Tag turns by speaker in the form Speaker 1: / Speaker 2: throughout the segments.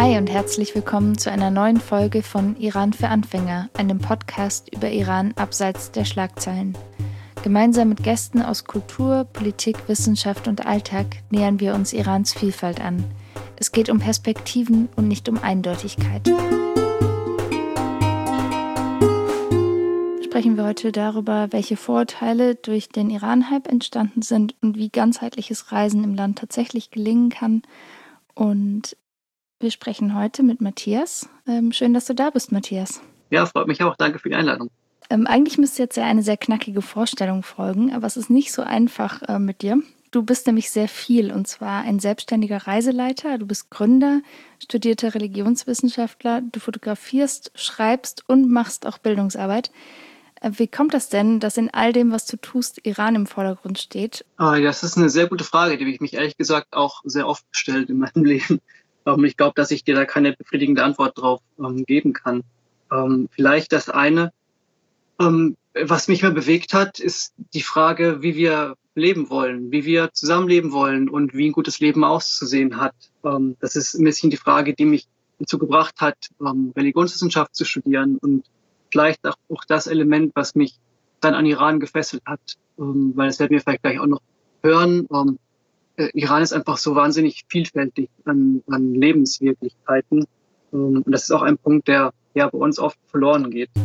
Speaker 1: Hi und herzlich willkommen zu einer neuen Folge von Iran für Anfänger, einem Podcast über Iran abseits der Schlagzeilen. Gemeinsam mit Gästen aus Kultur, Politik, Wissenschaft und Alltag nähern wir uns Irans Vielfalt an. Es geht um Perspektiven und nicht um Eindeutigkeit. Sprechen wir heute darüber, welche Vorurteile durch den Iran-Hype entstanden sind und wie ganzheitliches Reisen im Land tatsächlich gelingen kann. Und wir sprechen heute mit Matthias. Schön, dass du da bist, Matthias.
Speaker 2: Ja, freut mich auch. Danke für die Einladung.
Speaker 1: Eigentlich müsste jetzt ja eine sehr knackige Vorstellung folgen, aber es ist nicht so einfach mit dir. Du bist nämlich sehr viel, und zwar ein selbstständiger Reiseleiter. Du bist Gründer, studierter Religionswissenschaftler. Du fotografierst, schreibst und machst auch Bildungsarbeit. Wie kommt das denn, dass in all dem, was du tust, Iran im Vordergrund steht?
Speaker 2: Das ist eine sehr gute Frage, die habe ich mich ehrlich gesagt auch sehr oft gestellt in meinem Leben. Ich glaube, dass ich dir da keine befriedigende Antwort drauf geben kann. Vielleicht das eine, was mich mehr bewegt hat, ist die Frage, wie wir leben wollen, wie wir zusammenleben wollen und wie ein gutes Leben auszusehen hat. Das ist ein bisschen die Frage, die mich dazu gebracht hat, Religionswissenschaft zu studieren und vielleicht auch das Element, was mich dann an Iran gefesselt hat, weil das werden wir vielleicht gleich auch noch hören. Iran ist einfach so wahnsinnig vielfältig an Lebenswirklichkeiten. Und das ist auch ein Punkt, der ja bei uns oft verloren geht. Ich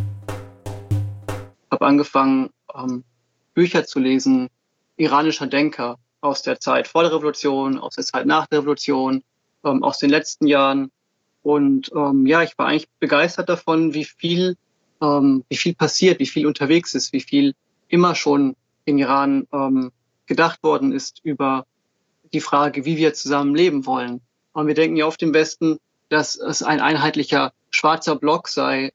Speaker 2: habe angefangen, Bücher zu lesen, iranischer Denker aus der Zeit vor der Revolution, aus der Zeit nach der Revolution, aus den letzten Jahren. Und ich war eigentlich begeistert davon, wie viel passiert, wie viel unterwegs ist, wie viel immer schon in Iran gedacht worden ist über die Frage, wie wir zusammen leben wollen. Und wir denken ja oft im Westen, dass es ein einheitlicher schwarzer Block sei.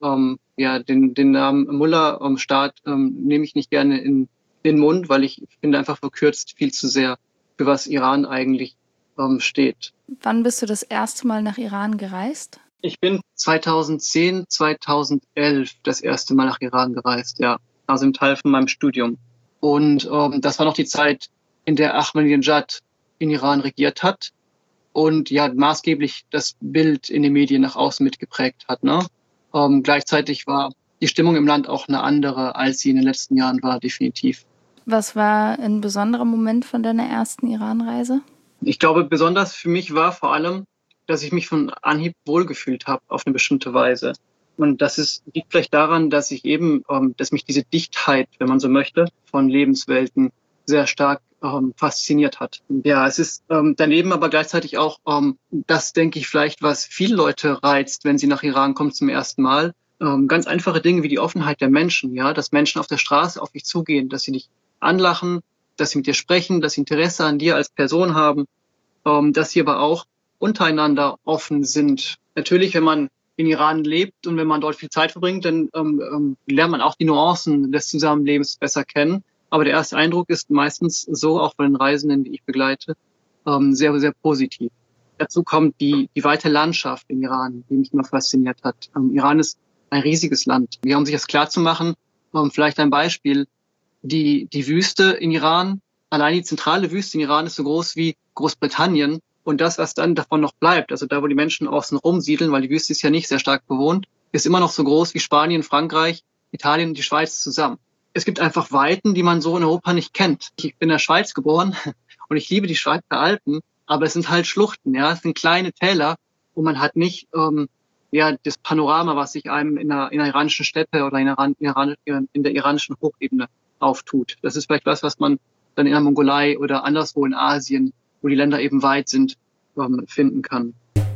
Speaker 2: Den Namen Mullah-Staat nehme ich nicht gerne in den Mund, weil ich finde einfach verkürzt viel zu sehr, für was Iran eigentlich steht.
Speaker 1: Wann bist du das erste Mal nach Iran gereist?
Speaker 2: Ich bin 2010, 2011 das erste Mal nach Iran gereist, ja. Also im Teil von meinem Studium. Und das war noch die Zeit, in der Ahmadinejad in Iran regiert hat und ja maßgeblich das Bild in den Medien nach außen mitgeprägt hat. Ne? Gleichzeitig war die Stimmung im Land auch eine andere, als sie in den letzten Jahren war, definitiv.
Speaker 1: Was war ein besonderer Moment von deiner ersten Iran-Reise?
Speaker 2: Ich glaube, besonders für mich war vor allem, dass ich mich von Anhieb wohlgefühlt habe auf eine bestimmte Weise. Und liegt vielleicht daran, dass dass mich diese Dichtheit, wenn man so möchte, von Lebenswelten sehr stark fasziniert hat. Ja, es ist daneben aber gleichzeitig auch das, denke ich, vielleicht, was viele Leute reizt, wenn sie nach Iran kommen zum ersten Mal. Ganz einfache Dinge wie die Offenheit der Menschen, ja, dass Menschen auf der Straße auf dich zugehen, dass sie dich anlachen, dass sie mit dir sprechen, dass sie Interesse an dir als Person haben, dass sie aber auch untereinander offen sind. Natürlich, wenn man in Iran lebt und wenn man dort viel Zeit verbringt, dann lernt man auch die Nuancen des Zusammenlebens besser kennen. Aber der erste Eindruck ist meistens so, auch von den Reisenden, die ich begleite, sehr, sehr positiv. Dazu kommt die weite Landschaft in Iran, die mich immer fasziniert hat. Iran ist ein riesiges Land. Um sich das klar zu machen, vielleicht ein Beispiel. Die Wüste in Iran, allein die zentrale Wüste in Iran ist so groß wie Großbritannien. Und das, was dann davon noch bleibt, also da, wo die Menschen außen rumsiedeln, weil die Wüste ist ja nicht sehr stark bewohnt, ist immer noch so groß wie Spanien, Frankreich, Italien und die Schweiz zusammen. Es gibt einfach Weiten, die man so in Europa nicht kennt. Ich bin in der Schweiz geboren und ich liebe die Schweizer Alpen, aber es sind halt Schluchten, ja, es sind kleine Täler und man hat nicht das Panorama, was sich einem in der iranischen Steppe oder in der iranischen Hochebene auftut. Das ist vielleicht was man dann in der Mongolei oder anderswo in Asien, wo die Länder eben weit sind, finden kann.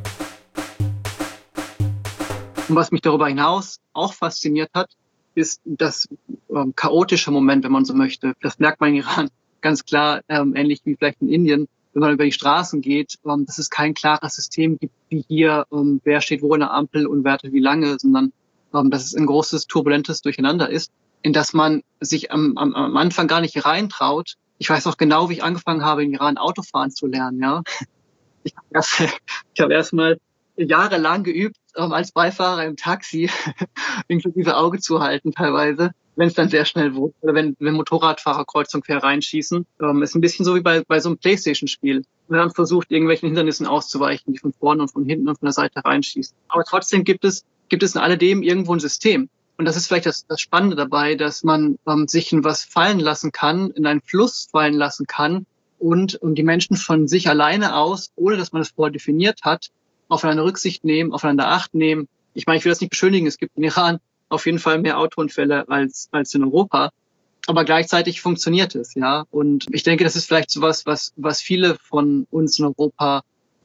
Speaker 2: Und was mich darüber hinaus auch fasziniert hat, ist das chaotische Moment, wenn man so möchte. Das merkt man in Iran ganz klar, ähnlich wie vielleicht in Indien, wenn man über die Straßen geht, dass es kein klares System gibt, wie hier, wer steht wo in der Ampel und wartet wie lange, sondern dass es ein großes, turbulentes Durcheinander ist, in das man sich am Anfang gar nicht reintraut. Ich weiß auch genau, wie ich angefangen habe, in Iran Autofahren zu lernen. Ja, ich habe erst mal jahrelang geübt als Beifahrer im Taxi, inklusive Auge zu halten teilweise, wenn es dann sehr schnell wurde. Oder wenn Motorradfahrer kreuz und quer reinschießen. Ist ein bisschen so wie bei so einem Playstation-Spiel. Iran versucht, irgendwelchen Hindernissen auszuweichen, die von vorne und von hinten und von der Seite reinschießen. Aber trotzdem gibt es in alledem irgendwo ein System. Und das ist vielleicht das Spannende dabei, dass man sich in was fallen lassen kann, in einen Fluss fallen lassen kann und die Menschen von sich alleine aus, ohne dass man es vorher definiert hat, aufeinander Rücksicht nehmen, aufeinander Acht nehmen. Ich meine, ich will das nicht beschönigen. Es gibt in Iran auf jeden Fall mehr Autounfälle als in Europa. Aber gleichzeitig funktioniert es, ja. Und ich denke, das ist vielleicht sowas, was viele von uns in Europa,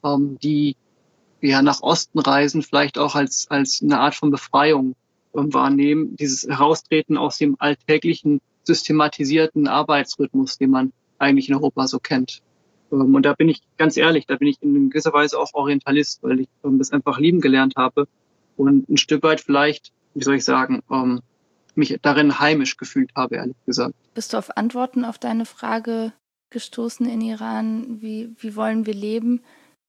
Speaker 2: die ja nach Osten reisen, vielleicht auch als eine Art von Befreiung wahrnehmen. Dieses Heraustreten aus dem alltäglichen, systematisierten Arbeitsrhythmus, den man eigentlich in Europa so kennt. Und da bin ich ganz ehrlich, da bin ich in gewisser Weise auch Orientalist, weil ich das einfach lieben gelernt habe und ein Stück weit vielleicht, wie soll ich sagen, mich darin heimisch gefühlt habe, ehrlich gesagt.
Speaker 1: Bist du auf Antworten auf deine Frage gestoßen in Iran? Wie wollen wir leben?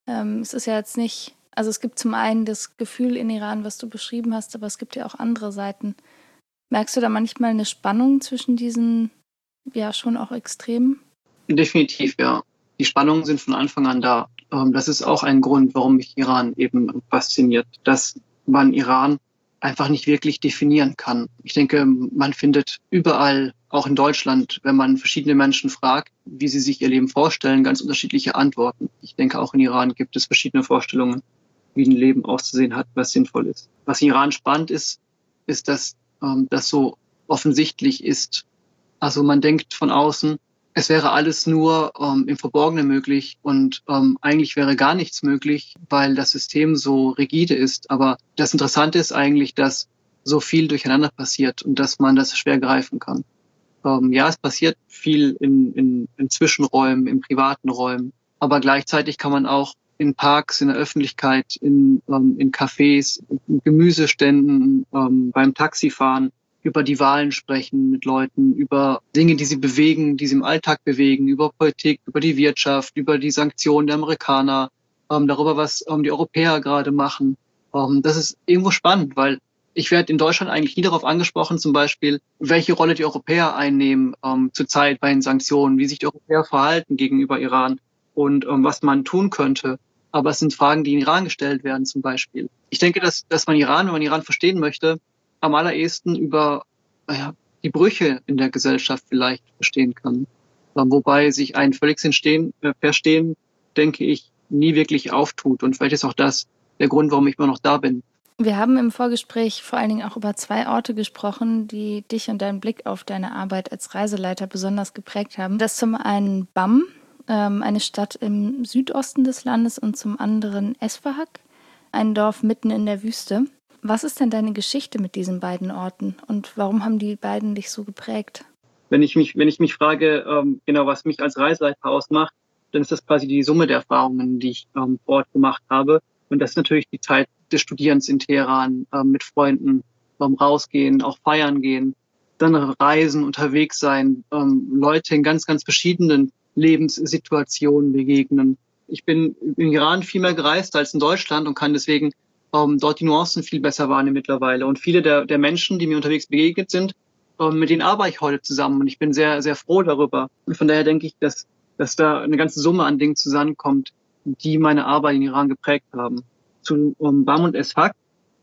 Speaker 1: Es ist ja jetzt nicht, also es gibt zum einen das Gefühl in Iran, was du beschrieben hast, aber es gibt ja auch andere Seiten. Merkst du da manchmal eine Spannung zwischen diesen, ja, schon auch Extremen?
Speaker 2: Definitiv, ja. Die Spannungen sind von Anfang an da. Das ist auch ein Grund, warum mich Iran eben fasziniert, dass man Iran einfach nicht wirklich definieren kann. Ich denke, man findet überall, auch in Deutschland, wenn man verschiedene Menschen fragt, wie sie sich ihr Leben vorstellen, ganz unterschiedliche Antworten. Ich denke, auch in Iran gibt es verschiedene Vorstellungen, wie ein Leben auszusehen hat, was sinnvoll ist. Was in Iran spannend ist, dass das so offensichtlich ist. Also man denkt von außen, es wäre alles nur im Verborgenen möglich und eigentlich wäre gar nichts möglich, weil das System so rigide ist. Aber das Interessante ist eigentlich, dass so viel durcheinander passiert und dass man das schwer greifen kann. Ja, es passiert viel in Zwischenräumen, in privaten Räumen, aber gleichzeitig kann man auch in Parks, in der Öffentlichkeit, in Cafés, in Gemüseständen, beim Taxifahren über die Wahlen sprechen mit Leuten, über Dinge, die sie bewegen, die sie im Alltag bewegen, über Politik, über die Wirtschaft, über die Sanktionen der Amerikaner, darüber, was die Europäer gerade machen. Das ist irgendwo spannend, weil ich werde in Deutschland eigentlich nie darauf angesprochen, zum Beispiel, welche Rolle die Europäer einnehmen zurzeit bei den Sanktionen, wie sich die Europäer verhalten gegenüber Iran und was man tun könnte. Aber es sind Fragen, die in Iran gestellt werden zum Beispiel. Ich denke, dass man Iran, wenn man Iran verstehen möchte, am allerersten über die Brüche in der Gesellschaft vielleicht verstehen kann. Wobei sich ein völliges Verstehen, denke ich, nie wirklich auftut. Und vielleicht ist auch das der Grund, warum ich immer noch da bin.
Speaker 1: Wir haben im Vorgespräch vor allen Dingen auch über 2 Orte gesprochen, die dich und deinen Blick auf deine Arbeit als Reiseleiter besonders geprägt haben. Das zum einen Bam, eine Stadt im Südosten des Landes, und zum anderen Esfahak, ein Dorf mitten in der Wüste. Was ist denn deine Geschichte mit diesen beiden Orten und warum haben die beiden dich so geprägt?
Speaker 2: Wenn ich mich frage, genau, was mich als Reiseleiter ausmacht, dann ist das quasi die Summe der Erfahrungen, die ich vor Ort gemacht habe. Und das ist natürlich die Zeit des Studierens in Teheran, mit Freunden, rausgehen, auch feiern gehen, dann reisen, unterwegs sein, Leute in ganz, ganz verschiedenen Lebenssituationen begegnen. Ich bin im Iran viel mehr gereist als in Deutschland und kann deswegen dort die Nuancen viel besser wahrnehmen mittlerweile. Und viele der Menschen, die mir unterwegs begegnet sind, mit denen arbeite ich heute zusammen. Und ich bin sehr, sehr froh darüber. Und von daher denke ich, dass da eine ganze Summe an Dingen zusammenkommt, die meine Arbeit in Iran geprägt haben. Zu Bam und Esfahak.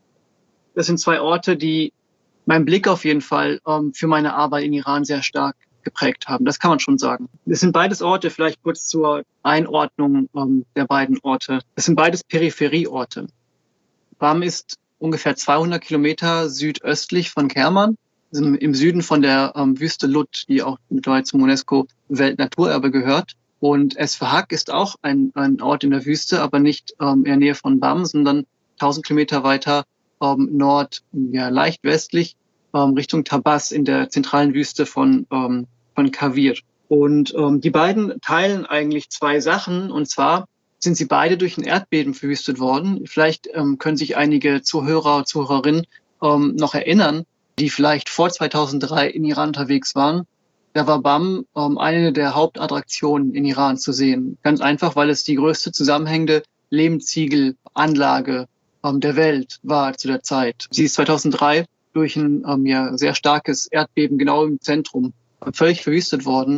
Speaker 2: Das sind 2 Orte, die meinen Blick auf jeden Fall für meine Arbeit in Iran sehr stark geprägt haben. Das kann man schon sagen. Es sind beides Orte, vielleicht kurz zur Einordnung der beiden Orte. Es sind beides Peripherieorte. Bam ist ungefähr 200 Kilometer südöstlich von Kerman, im Süden von der Wüste Lut, die auch mittlerweile zum UNESCO-Weltnaturerbe gehört. Und Esfahak ist auch ein Ort in der Wüste, aber nicht in der Nähe von Bam, sondern 1000 Kilometer weiter leicht westlich, Richtung Tabas in der zentralen Wüste von Kavir. Und die beiden teilen eigentlich 2 Sachen, und zwar sind sie beide durch ein Erdbeben verwüstet worden. Vielleicht können sich einige Zuhörer und Zuhörerinnen noch erinnern, die vielleicht vor 2003 in Iran unterwegs waren. Da war Bam eine der Hauptattraktionen in Iran zu sehen. Ganz einfach, weil es die größte zusammenhängende Lehmziegelanlage der Welt war zu der Zeit. Sie ist 2003 durch ein sehr starkes Erdbeben genau im Zentrum völlig verwüstet worden.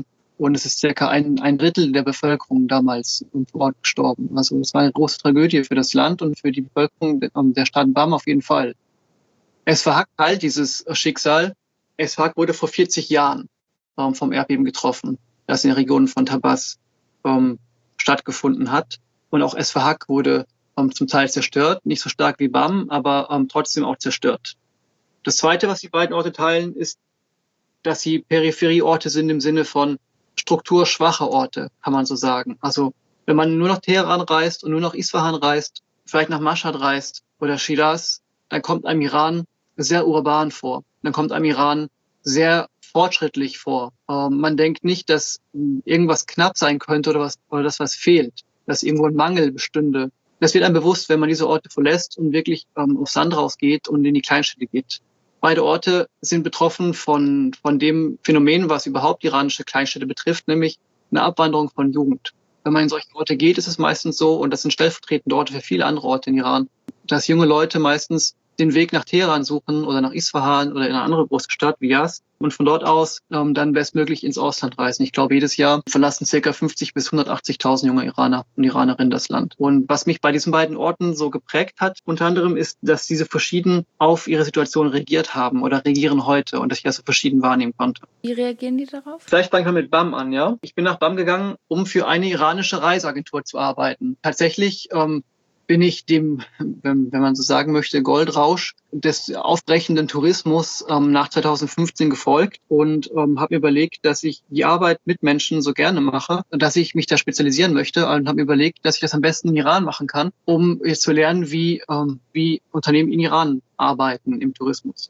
Speaker 2: Und es ist circa ein Drittel der Bevölkerung damals vor Ort gestorben. Also es war eine große Tragödie für das Land und für die Bevölkerung der Stadt Bam auf jeden Fall. Esfahak halt dieses Schicksal. Esfahak wurde vor 40 Jahren vom Erdbeben getroffen, das in der Region von Tabas stattgefunden hat. Und auch Esfahak wurde zum Teil zerstört, nicht so stark wie Bam, aber trotzdem auch zerstört. Das Zweite, was die beiden Orte teilen, ist, dass sie Peripherieorte sind im Sinne von strukturschwache Orte, kann man so sagen. Also wenn man nur nach Teheran reist und nur nach Isfahan reist, vielleicht nach Mashhad reist oder Shiraz, dann kommt einem Iran sehr urban vor. Dann kommt einem Iran sehr fortschrittlich vor. Man denkt nicht, dass irgendwas knapp sein könnte oder dass was fehlt, dass irgendwo ein Mangel bestünde. Das wird einem bewusst, wenn man diese Orte verlässt und wirklich aufs Land rausgeht und in die Kleinstädte geht. Beide Orte sind betroffen von dem Phänomen, was überhaupt iranische Kleinstädte betrifft, nämlich eine Abwanderung von Jugend. Wenn man in solche Orte geht, ist es meistens so, und das sind stellvertretende Orte für viele andere Orte in Iran, dass junge Leute meistens den Weg nach Teheran suchen oder nach Isfahan oder in eine andere große Stadt wie Yazd und von dort aus dann bestmöglich ins Ausland reisen. Ich glaube, jedes Jahr verlassen ca. 50.000 bis 180.000 junge Iraner und Iranerinnen das Land. Und was mich bei diesen beiden Orten so geprägt hat, unter anderem ist, dass diese verschieden auf ihre Situation reagiert haben oder reagieren heute und dass ich das so verschieden wahrnehmen konnte.
Speaker 1: Wie reagieren die darauf?
Speaker 2: Vielleicht fange ich mal mit Bam an, ja. Ich bin nach Bam gegangen, um für eine iranische Reiseagentur zu arbeiten. Tatsächlich bin ich dem, wenn man so sagen möchte, Goldrausch des aufbrechenden Tourismus nach 2015 gefolgt und habe mir überlegt, dass ich die Arbeit mit Menschen so gerne mache, dass ich mich da spezialisieren möchte und habe mir überlegt, dass ich das am besten im Iran machen kann, um jetzt zu lernen, wie Unternehmen in Iran arbeiten im Tourismus.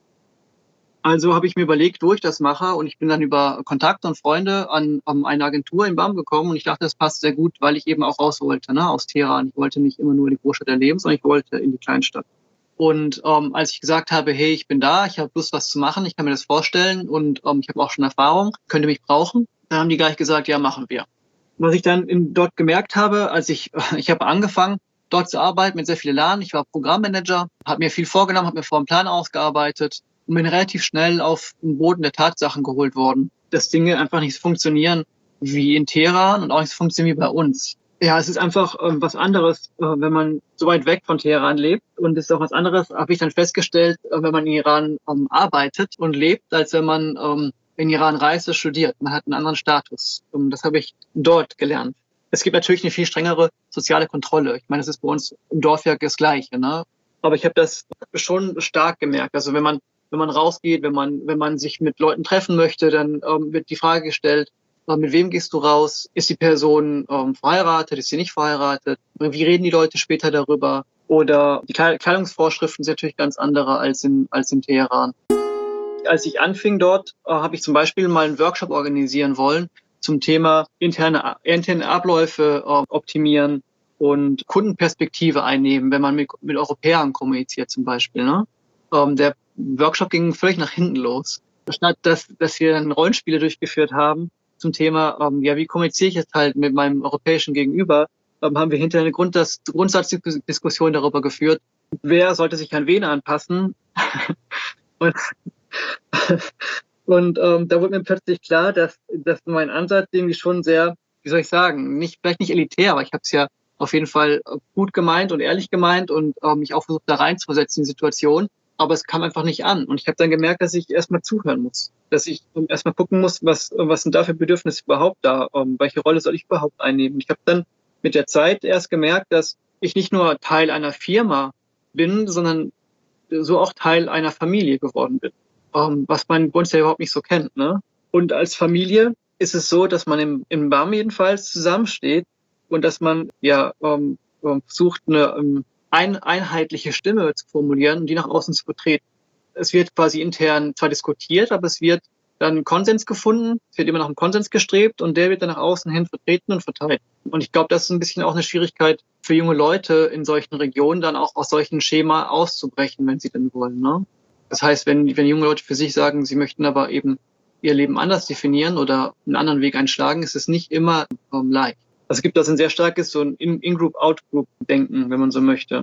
Speaker 2: Also habe ich mir überlegt, wo ich das mache und ich bin dann über Kontakte und Freunde an eine Agentur in Bam gekommen und ich dachte, das passt sehr gut, weil ich eben auch raus wollte, ne, aus Teheran. Ich wollte nicht immer nur die Großstadt erleben, sondern ich wollte in die Kleinstadt. Und als ich gesagt habe, hey, ich bin da, ich habe Lust, was zu machen, ich kann mir das vorstellen und ich habe auch schon Erfahrung, könnte mich brauchen, dann haben die gleich gesagt, ja, machen wir. Was ich dann dort gemerkt habe, ich habe angefangen, dort zu arbeiten mit sehr vielen Lernen. Ich war Programmmanager, habe mir viel vorgenommen, habe mir vor einem Plan ausgearbeitet und bin relativ schnell auf den Boden der Tatsachen geholt worden, dass Dinge einfach nicht so funktionieren wie in Teheran und auch nicht so funktionieren wie bei uns. Ja, es ist einfach was anderes, wenn man so weit weg von Teheran lebt. Und es ist auch was anderes, habe ich dann festgestellt, wenn man in Iran arbeitet und lebt, als wenn man in Iran reist und studiert. Man hat einen anderen Status. Und das habe ich dort gelernt. Es gibt natürlich eine viel strengere soziale Kontrolle. Ich meine, das ist bei uns im Dorf ja das Gleiche, ne? Aber ich habe das schon stark gemerkt. Also wenn man rausgeht, wenn man sich mit Leuten treffen möchte, dann wird die Frage gestellt, mit wem gehst du raus? Ist die Person verheiratet? Ist sie nicht verheiratet? Wie reden die Leute später darüber? Oder die Kleidungsvorschriften sind natürlich ganz andere als in Teheran. Als ich anfing dort, habe ich zum Beispiel mal einen Workshop organisieren wollen zum Thema interne Abläufe optimieren und Kundenperspektive einnehmen, wenn man mit Europäern kommuniziert zum Beispiel, ne? Der Workshop ging völlig nach hinten los. Statt dass wir dann Rollenspiele durchgeführt haben zum Thema, wie kommuniziere ich jetzt halt mit meinem europäischen Gegenüber, haben wir hinterher eine Grundsatzdiskussion darüber geführt, wer sollte sich an wen anpassen. Und da wurde mir plötzlich klar, dass mein Ansatz irgendwie schon sehr, wie soll ich sagen, vielleicht nicht elitär, aber ich habe es ja auf jeden Fall gut gemeint und ehrlich gemeint und mich auch versucht, da reinzuversetzen in die Situation. Aber es kam einfach nicht an. Und ich habe dann gemerkt, dass ich erstmal zuhören muss. Dass ich erstmal gucken muss, was sind da für Bedürfnisse überhaupt da? Welche Rolle soll ich überhaupt einnehmen? Ich habe dann mit der Zeit erst gemerkt, dass ich nicht nur Teil einer Firma bin, sondern so auch Teil einer Familie geworden bin. Was man bei uns ja überhaupt nicht so kennt, ne? Und als Familie ist es so, dass man im BAM jedenfalls zusammensteht und dass man versucht, eine einheitliche Stimme zu formulieren und die nach außen zu vertreten. Es wird quasi intern zwar diskutiert, aber es wird dann Konsens gefunden, es wird immer nach einem Konsens gestrebt und der wird dann nach außen hin vertreten und verteilt. Und ich glaube, das ist ein bisschen auch eine Schwierigkeit für junge Leute in solchen Regionen, dann auch aus solchen Schema auszubrechen, wenn sie denn wollen, ne? Das heißt, wenn junge Leute für sich sagen, sie möchten aber eben ihr Leben anders definieren oder einen anderen Weg einschlagen, ist es nicht immer leicht. Also es gibt das ein sehr starkes so ein In-Group, Out-Group-Denken, wenn man so möchte.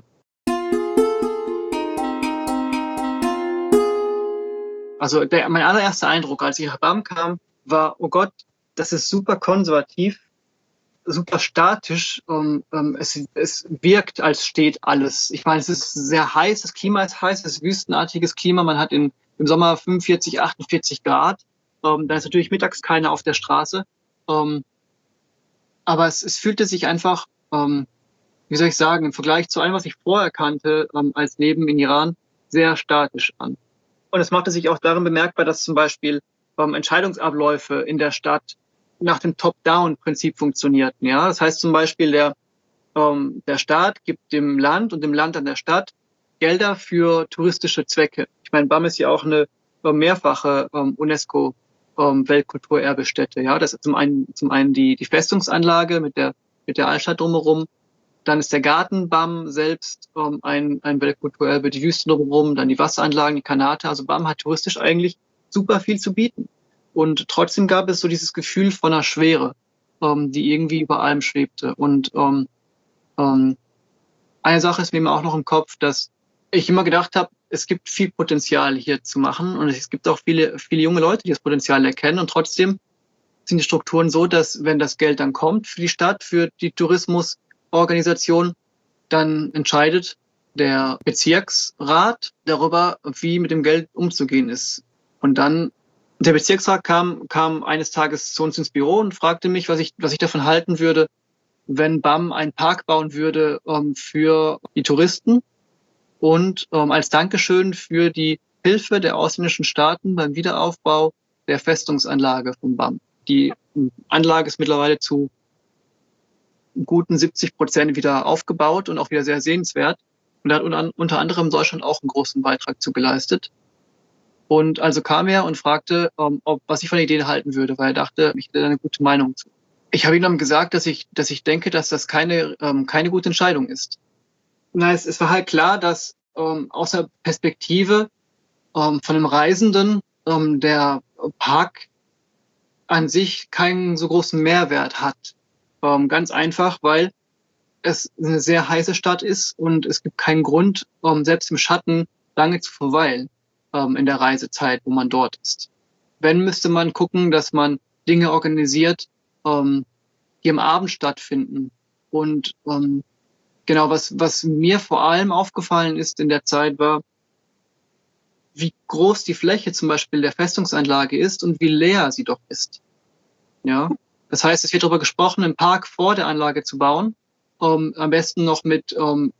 Speaker 2: Also mein allererster Eindruck, als ich nach BAM kam, war, oh Gott, das ist super konservativ, super statisch. Es wirkt, als steht alles. Ich meine, es ist sehr heiß, das Klima ist heiß, es ist wüstenartiges Klima. Man hat im Sommer 45, 48 Grad. Da ist natürlich mittags keiner auf der Straße. Aber es fühlte sich einfach, wie soll ich sagen, im Vergleich zu allem, was ich vorher kannte, als Leben in Iran, sehr statisch an. Und es machte sich auch darin bemerkbar, dass zum Beispiel Entscheidungsabläufe in der Stadt nach dem Top-Down-Prinzip funktionierten. Ja, das heißt zum Beispiel, der Staat gibt dem Land und dem Land an der Stadt Gelder für touristische Zwecke. Ich meine, BAM ist ja auch eine mehrfache UNESCO Weltkulturerbestätte. Ja, das ist zum einen die Festungsanlage mit der Altstadt drumherum. Dann ist der Garten BAM selbst ein Weltkulturerbe, die Wüste drumherum, dann die Wasseranlagen, die Kanate. Also BAM hat touristisch eigentlich super viel zu bieten. Und trotzdem gab es so dieses Gefühl von einer Schwere, die irgendwie über allem schwebte. Und eine Sache ist mir immer auch noch im Kopf, dass ich immer gedacht habe, es gibt viel Potenzial hier zu machen und es gibt auch viele junge Leute, die das Potenzial erkennen. Und trotzdem sind die Strukturen so, dass wenn das Geld dann kommt für die Stadt, für die Tourismusorganisation, dann entscheidet der Bezirksrat darüber, wie mit dem Geld umzugehen ist. Und dann der Bezirksrat kam eines Tages zu uns ins Büro und fragte mich, was ich davon halten würde, wenn BAM einen Park bauen würde für die Touristen und als Dankeschön für die Hilfe der ausländischen Staaten beim Wiederaufbau der Festungsanlage von BAM. Die Anlage ist mittlerweile zu guten 70% wieder aufgebaut und auch wieder sehr sehenswert. Und da hat unter anderem Deutschland auch einen großen Beitrag zu geleistet. Und also kam er und fragte, was ich von der Idee halten würde, weil er dachte, ich hätte da eine gute Meinung zu. Ich habe ihm dann gesagt, dass ich denke, dass das keine gute Entscheidung ist. Na, es war halt klar, dass aus der Perspektive von einem Reisenden der Park an sich keinen so großen Mehrwert hat. Ganz einfach, weil es eine sehr heiße Stadt ist und es gibt keinen Grund, selbst im Schatten lange zu verweilen in der Reisezeit, wo man dort ist. Wenn, müsste man gucken, dass man Dinge organisiert, die am Abend stattfinden. Und genau, was mir vor allem aufgefallen ist in der Zeit, war, wie groß die Fläche zum Beispiel der Festungsanlage ist und wie leer sie doch ist. Ja, das heißt, es wird darüber gesprochen, einen Park vor der Anlage zu bauen, am besten noch mit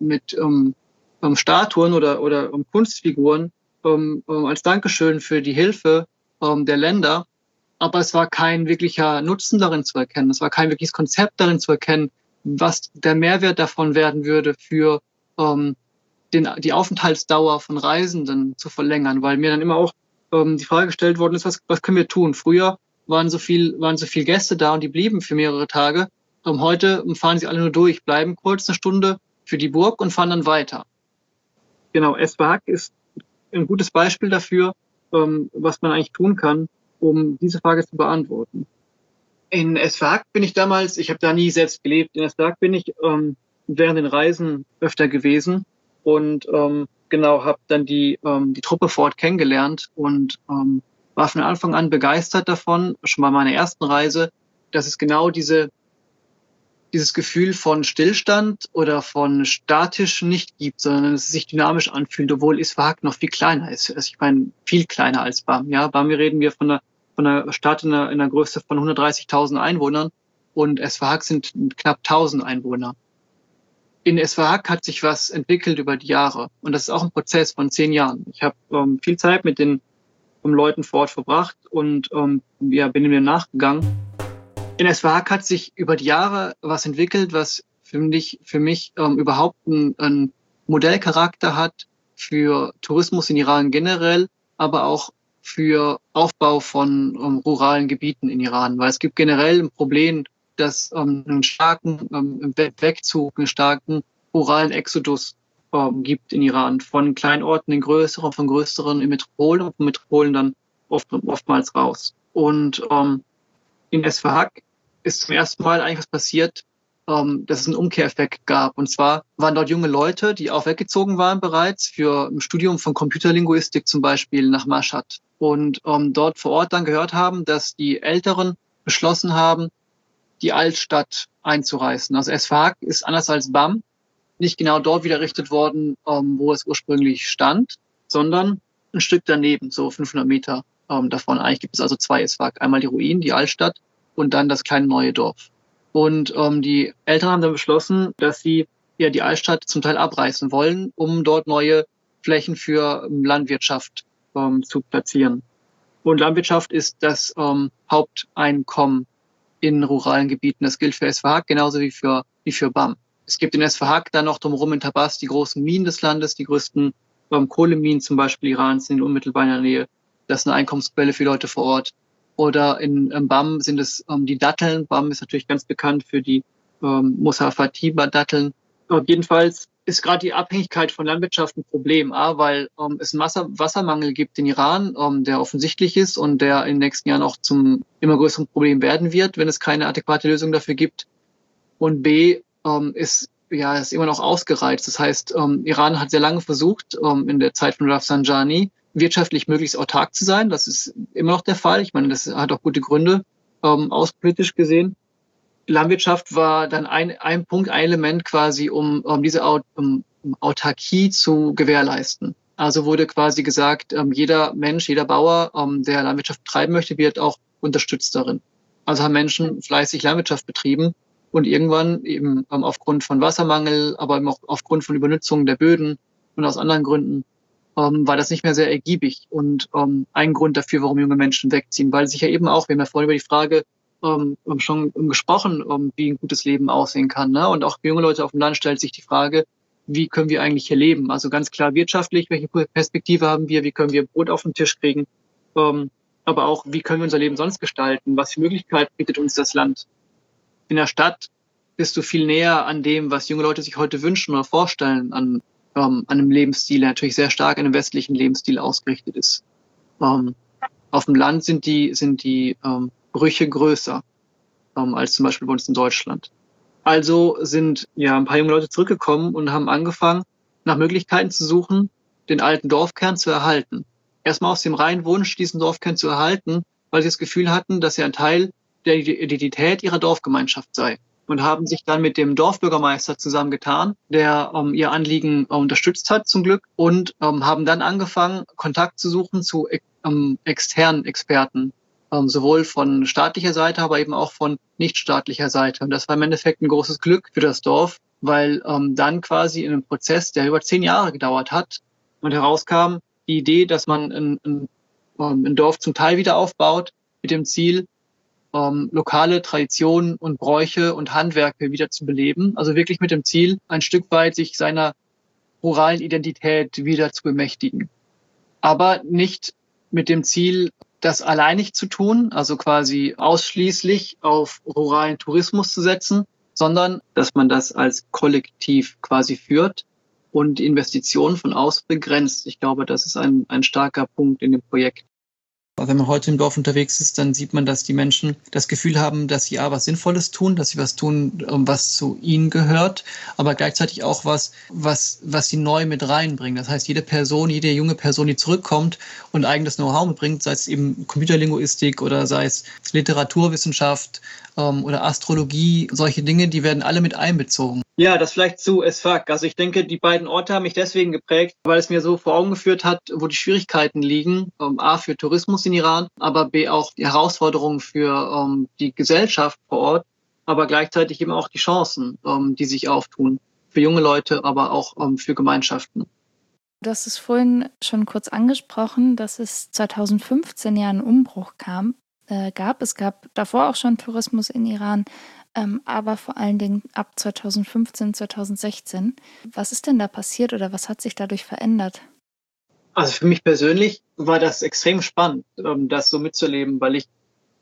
Speaker 2: Statuen oder Kunstfiguren als Dankeschön für die Hilfe der Länder. Aber es war kein wirklicher Nutzen darin zu erkennen. Es war kein wirkliches Konzept darin zu erkennen, was der Mehrwert davon werden würde für die Aufenthaltsdauer von Reisenden zu verlängern, weil mir dann immer auch die Frage gestellt worden ist, was können wir tun? Früher waren so viel Gäste da und die blieben für mehrere Tage. Heute fahren sie alle nur durch, bleiben kurz eine Stunde für die Burg und fahren dann weiter. Genau, Esfahak ist ein gutes Beispiel dafür, was man eigentlich tun kann, um diese Frage zu beantworten. In Esfahak bin ich damals, ich habe da nie selbst gelebt, in Esfahak bin ich während den Reisen öfter gewesen und genau, habe dann die Truppe vor Ort kennengelernt und war von Anfang an begeistert davon, schon bei meiner ersten Reise, dass es genau dieses Gefühl von Stillstand oder von statisch nicht gibt, sondern dass es sich dynamisch anfühlt, obwohl Isfahan noch viel kleiner ist. Also ich meine, viel kleiner als BAM. Ja, BAM reden wir von einer Stadt in einer Größe von 130.000 Einwohnern und Isfahan sind knapp 1.000 Einwohner. In Isfahan hat sich was entwickelt über die Jahre und das ist auch ein Prozess von 10 Jahren. Ich habe viel Zeit mit den Leuten vor Ort verbracht und bin dem nachgegangen. In Esfahak hat sich über die Jahre was entwickelt, was für mich überhaupt einen Modellcharakter hat für Tourismus in Iran generell, aber auch für Aufbau von ruralen Gebieten in Iran. Weil es gibt generell ein Problem, dass einen starken Wegzug, einen starken ruralen Exodus gibt in Iran. Von Kleinorten in größere, von größeren in Metropolen und von Metropolen dann oftmals raus. Und in Esfahak ist zum ersten Mal eigentlich was passiert, dass es einen Umkehreffekt gab. Und zwar waren dort junge Leute, die auch weggezogen waren bereits für ein Studium von Computerlinguistik zum Beispiel nach Mashhad. Und dort vor Ort dann gehört haben, dass die Älteren beschlossen haben, die Altstadt einzureißen. Also Esfahak ist anders als Bam nicht genau dort wieder errichtet worden, wo es ursprünglich stand, sondern ein Stück daneben, so 500 Meter davon. Eigentlich gibt es also zwei Esfahak. Einmal die Ruinen, die Altstadt und dann das kleine neue Dorf. Und die Eltern haben dann beschlossen, dass sie ja die Altstadt zum Teil abreißen wollen, um dort neue Flächen für Landwirtschaft zu platzieren. Und Landwirtschaft ist das Haupteinkommen in ruralen Gebieten. Das gilt für Esfahak genauso wie für Bam. Es gibt in Esfahak dann noch drumherum in Tabas die großen Minen des Landes, die größten Kohleminen zum Beispiel Irans in unmittelbarer Nähe. Das ist eine Einkommensquelle für Leute vor Ort. Oder in Bam sind es die Datteln. Bam ist natürlich ganz bekannt für die Musafatiba-Datteln. Jedenfalls ist gerade die Abhängigkeit von Landwirtschaft ein Problem, weil es einen Wassermangel gibt in Iran, der offensichtlich ist und der in den nächsten Jahren auch zum immer größeren Problem werden wird, wenn es keine adäquate Lösung dafür gibt. Und B, ist immer noch ausgereizt. Das heißt, Iran hat sehr lange versucht, in der Zeit von Rafsanjani wirtschaftlich möglichst autark zu sein. Das ist immer noch der Fall. Ich meine, das hat auch gute Gründe, außenpolitisch gesehen. Landwirtschaft war dann ein Punkt, ein Element quasi, um diese Autarkie zu gewährleisten. Also wurde quasi gesagt, jeder Mensch, jeder Bauer, der Landwirtschaft betreiben möchte, wird auch unterstützt darin. Also haben Menschen fleißig Landwirtschaft betrieben und irgendwann eben aufgrund von Wassermangel, aber eben auch aufgrund von Übernutzung der Böden und aus anderen Gründen war das nicht mehr sehr ergiebig und ein Grund dafür, warum junge Menschen wegziehen, weil sich ja eben auch, wir haben ja vorhin über die Frage schon gesprochen, wie ein gutes Leben aussehen kann. Ne? Und auch für junge Leute auf dem Land stellt sich die Frage, wie können wir eigentlich hier leben? Also ganz klar wirtschaftlich, welche Perspektive haben wir, wie können wir Brot auf den Tisch kriegen, aber auch, wie können wir unser Leben sonst gestalten? Was für Möglichkeiten bietet uns das Land? In der Stadt bist du viel näher an dem, was junge Leute sich heute wünschen oder vorstellen, an einem Lebensstil, der natürlich sehr stark an einem westlichen Lebensstil ausgerichtet ist. Auf dem Land sind die Brüche größer als zum Beispiel bei uns in Deutschland. Also sind ein paar junge Leute zurückgekommen und haben angefangen, nach Möglichkeiten zu suchen, den alten Dorfkern zu erhalten. Erstmal aus dem reinen Wunsch, diesen Dorfkern zu erhalten, weil sie das Gefühl hatten, dass er ein Teil der Identität ihrer Dorfgemeinschaft sei. Und haben sich dann mit dem Dorfbürgermeister zusammengetan, der ihr Anliegen unterstützt hat zum Glück und haben dann angefangen, Kontakt zu suchen zu externen Experten, sowohl von staatlicher Seite, aber eben auch von nichtstaatlicher Seite. Und das war im Endeffekt ein großes Glück für das Dorf, weil dann quasi in einem Prozess, der über 10 Jahre gedauert hat, und herauskam die Idee, dass man ein Dorf zum Teil wieder aufbaut mit dem Ziel, lokale Traditionen und Bräuche und Handwerke wieder zu beleben. Also wirklich mit dem Ziel, ein Stück weit sich seiner ruralen Identität wieder zu bemächtigen. Aber nicht mit dem Ziel, das alleinig zu tun, also quasi ausschließlich auf ruralen Tourismus zu setzen, sondern dass man das als Kollektiv quasi führt und Investitionen von außen begrenzt. Ich glaube, das ist ein starker Punkt in dem Projekt. Wenn man heute im Dorf unterwegs ist, dann sieht man, dass die Menschen das Gefühl haben, dass sie was Sinnvolles tun, dass sie was tun, was zu ihnen gehört, aber gleichzeitig auch was sie neu mit reinbringen. Das heißt, jede junge Person, die zurückkommt und eigenes Know-how mitbringt, sei es eben Computerlinguistik oder sei es Literaturwissenschaft oder Astrologie, solche Dinge, die werden alle mit einbezogen. Ja, das vielleicht zu Esfahak. Also ich denke, die beiden Orte haben mich deswegen geprägt, weil es mir so vor Augen geführt hat, wo die Schwierigkeiten liegen. A, für Tourismus in Iran, aber B, auch die Herausforderungen für die Gesellschaft vor Ort, aber gleichzeitig eben auch die Chancen, die sich auftun. Für junge Leute, aber auch für Gemeinschaften.
Speaker 1: Du hast es vorhin schon kurz angesprochen, dass es 2015 ja einen Umbruch gab. Es gab davor auch schon Tourismus in Iran, aber vor allen Dingen ab 2015, 2016. Was ist denn da passiert oder was hat sich dadurch verändert?
Speaker 2: Also für mich persönlich war das extrem spannend, das so mitzuleben, weil ich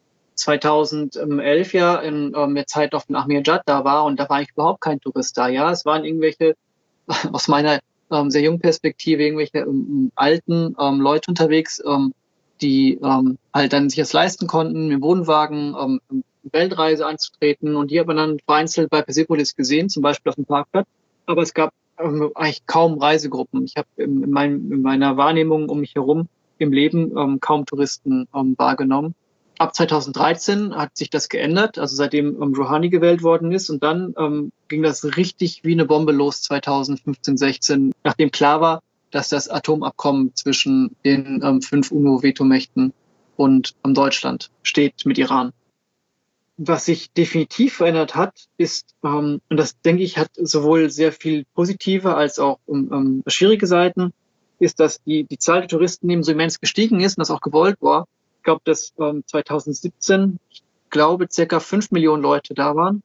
Speaker 2: 2011 ja in der Zeit auf dem Ahmadiyya da war und da war eigentlich überhaupt kein Tourist da. Ja, es waren irgendwelche, aus meiner sehr jungen Perspektive, irgendwelche alten Leute unterwegs, die halt dann sich das leisten konnten, mit dem Wohnwagen Weltreise anzutreten. Und die hat man dann vereinzelt bei Persepolis gesehen, zum Beispiel auf dem Parkplatz. Aber es gab eigentlich kaum Reisegruppen. Ich habe in meiner Wahrnehmung um mich herum im Leben kaum Touristen wahrgenommen. ab 2013 hat sich das geändert, also seitdem Rouhani gewählt worden ist. Und dann ging das richtig wie eine Bombe los 2015, 16, nachdem klar war, dass das Atomabkommen zwischen den 5 UNO-Vetomächten und Deutschland steht mit Iran. Was sich definitiv verändert hat, ist, und das denke ich, hat sowohl sehr viel positive als auch schwierige Seiten, ist, dass die Zahl der Touristen eben so immens gestiegen ist und das auch gewollt war. Ich glaube, dass 2017, ich glaube, circa 5 Millionen Leute da waren.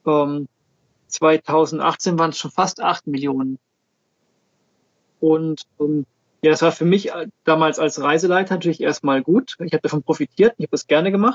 Speaker 2: 2018 waren es schon fast 8 Millionen. Und ja, das war für mich damals als Reiseleiter natürlich erstmal gut. Ich habe davon profitiert, ich habe das gerne gemacht.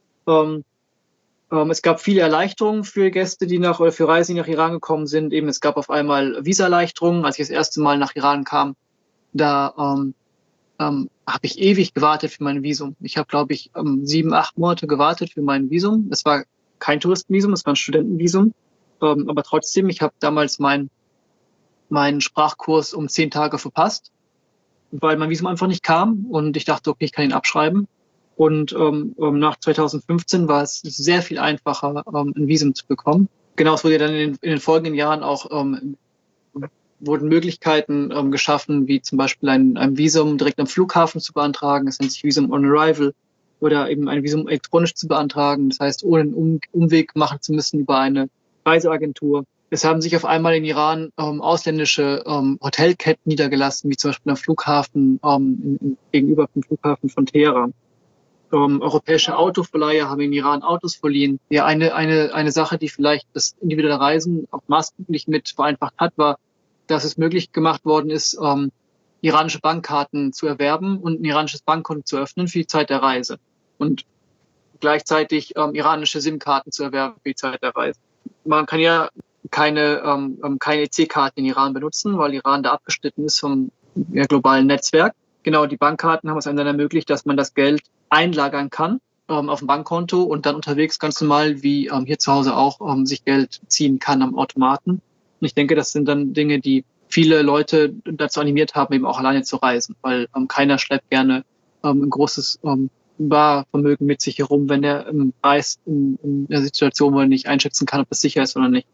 Speaker 2: Es gab viele Erleichterungen für Gäste, oder für Reisen, die nach Iran gekommen sind. Eben, es gab auf einmal Visa-Erleichterungen. Als ich das erste Mal nach Iran kam, da habe ich ewig gewartet für mein Visum. Ich habe, glaube ich, 7, 8 Monate gewartet für mein Visum. Es war kein Touristenvisum, es war ein Studentenvisum. Aber trotzdem, ich habe damals meinen Sprachkurs um 10 Tage verpasst, weil mein Visum einfach nicht kam. Und ich dachte, okay, ich kann ihn abschreiben. Und nach 2015 war es sehr viel einfacher, ein Visum zu bekommen. Genau, es wurde dann in den folgenden Jahren auch wurden Möglichkeiten geschaffen, wie zum Beispiel ein Visum direkt am Flughafen zu beantragen. Es nennt sich Visum on Arrival. Oder eben ein Visum elektronisch zu beantragen. Das heißt, ohne einen Umweg machen zu müssen über eine Reiseagentur. Es haben sich auf einmal in Iran ausländische Hotelketten niedergelassen, wie zum Beispiel am Flughafen gegenüber dem Flughafen von Teheran. Europäische Autoverleiher haben in Iran Autos verliehen. Ja, eine Sache, die vielleicht das individuelle Reisen auch maßgeblich mit vereinfacht hat, war, dass es möglich gemacht worden ist, iranische Bankkarten zu erwerben und ein iranisches Bankkonto zu öffnen für die Zeit der Reise. Und gleichzeitig iranische SIM-Karten zu erwerben für die Zeit der Reise. Man kann ja keine EC-Karten in Iran benutzen, weil Iran da abgeschnitten ist vom globalen Netzwerk. Genau, die Bankkarten haben es einem dann ermöglicht, dass man das Geld einlagern kann auf dem Bankkonto und dann unterwegs ganz normal wie hier zu Hause auch sich Geld ziehen kann am Automaten. Und ich denke, das sind dann Dinge, die viele Leute dazu animiert haben, eben auch alleine zu reisen, weil keiner schleppt gerne ein großes Barvermögen mit sich herum, wenn er reist in einer Situation, wo er nicht einschätzen kann, ob es sicher ist oder nicht.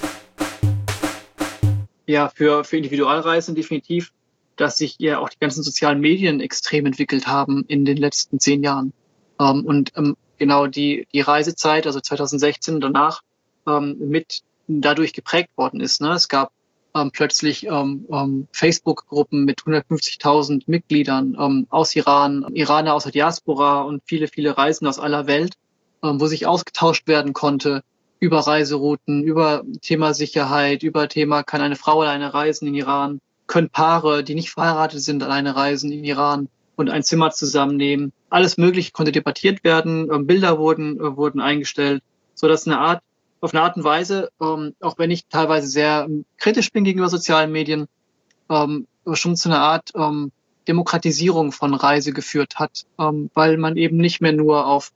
Speaker 2: Ja, für Individualreisen definitiv, dass sich ja auch die ganzen sozialen Medien extrem entwickelt haben in den letzten 10 Jahren. Genau die Reisezeit, also 2016 danach, mit dadurch geprägt worden ist. Ne? Es gab plötzlich Facebook-Gruppen mit 150.000 Mitgliedern aus Iran, Iraner aus der Diaspora und viele, viele Reisen aus aller Welt, wo sich ausgetauscht werden konnte über Reiserouten, über Thema Sicherheit, über Thema, kann eine Frau alleine reisen in Iran, können Paare, die nicht verheiratet sind, alleine reisen in Iran und ein Zimmer zusammennehmen. Alles Mögliche konnte debattiert werden, Bilder wurden eingestellt, sodass auf eine Art und Weise, auch wenn ich teilweise sehr kritisch bin gegenüber sozialen Medien, schon zu einer Art Demokratisierung von Reise geführt hat, weil man eben nicht mehr nur auf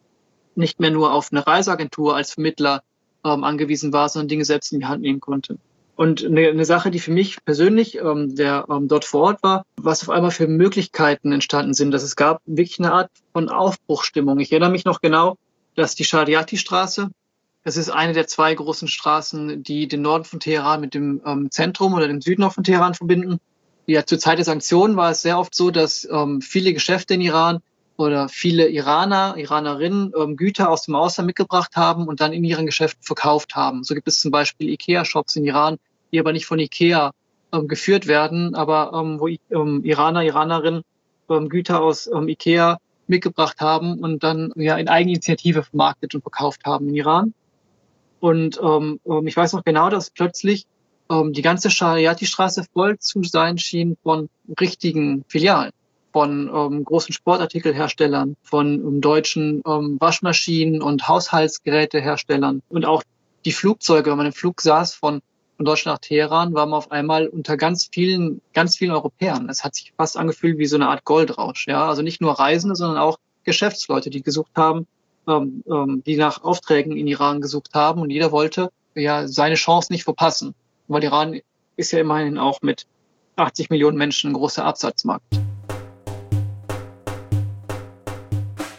Speaker 2: eine Reiseagentur als Vermittler angewiesen war, sondern Dinge selbst in die Hand nehmen konnte. Und eine Sache, die für mich persönlich, der dort vor Ort war, was auf einmal für Möglichkeiten entstanden sind, dass es gab wirklich eine Art von Aufbruchsstimmung. Ich erinnere mich noch genau, dass die Shariati-Straße, das ist eine der 2 großen Straßen, die den Norden von Teheran mit dem Zentrum oder dem Süden auch von Teheran verbinden. Ja, zur Zeit der Sanktionen war es sehr oft so, dass viele Geschäfte in Iran oder viele Iranerinnen Güter aus dem Ausland mitgebracht haben und dann in ihren Geschäften verkauft haben. So gibt es zum Beispiel Ikea-Shops in Iran, die aber nicht von Ikea geführt werden, aber wo Iranerinnen Güter aus Ikea mitgebracht haben und dann ja in Eigeninitiative vermarktet und verkauft haben in Iran. Und ich weiß noch genau, dass plötzlich die ganze Shariati-Straße voll zu sein schien von richtigen Filialen, von großen Sportartikelherstellern, von deutschen Waschmaschinen und Haushaltsgeräteherstellern. Und auch die Flugzeuge, wenn man im Flug saß von Deutschland nach Teheran, war man auf einmal unter ganz vielen Europäern. Es hat sich fast angefühlt wie so eine Art Goldrausch. Ja, also nicht nur Reisende, sondern auch Geschäftsleute, die gesucht haben, die nach Aufträgen in Iran gesucht haben. Und jeder wollte ja seine Chance nicht verpassen. Weil Iran ist ja immerhin auch mit 80 Millionen Menschen ein großer Absatzmarkt.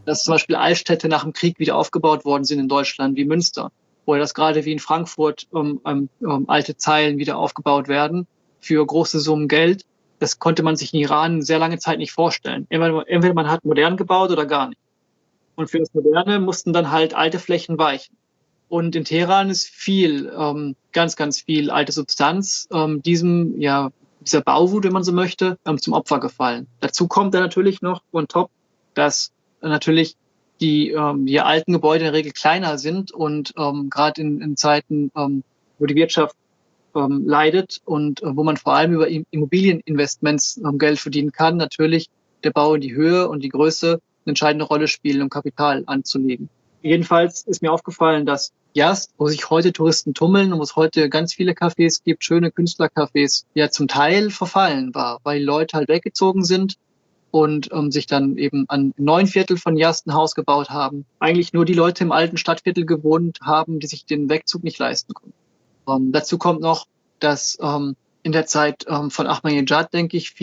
Speaker 2: dass zum Beispiel Altstädte nach dem Krieg wieder aufgebaut worden sind in Deutschland, wie Münster. Oder dass gerade wie in Frankfurt alte Zeilen wieder aufgebaut werden für große Summen Geld. Das konnte man sich in Iran sehr lange Zeit nicht vorstellen. Entweder man hat modern gebaut oder gar nicht. Und für das Moderne mussten dann halt alte Flächen weichen. Und in Teheran ist viel, ganz, ganz viel alte Substanz dieser Bauwut, wenn man so möchte, zum Opfer gefallen. Dazu kommt dann natürlich noch on top, dass natürlich die alten Gebäude in der Regel kleiner sind und gerade in Zeiten, wo die Wirtschaft leidet und wo man vor allem über Immobilieninvestments Geld verdienen kann, natürlich der Bau in die Höhe und die Größe eine entscheidende Rolle spielen, um Kapital anzulegen. Jedenfalls ist mir aufgefallen, dass Yazd, wo sich heute Touristen tummeln und wo es heute ganz viele Cafés gibt, schöne Künstlercafés, ja zum Teil verfallen war, weil die Leute halt weggezogen sind und sich dann eben an neuen Viertel von Yazd ein Haus gebaut haben. Eigentlich nur die Leute im alten Stadtviertel gewohnt haben, die sich den Wegzug nicht leisten konnten. Dazu kommt noch, dass in der Zeit von Ahmadinejad, denke ich,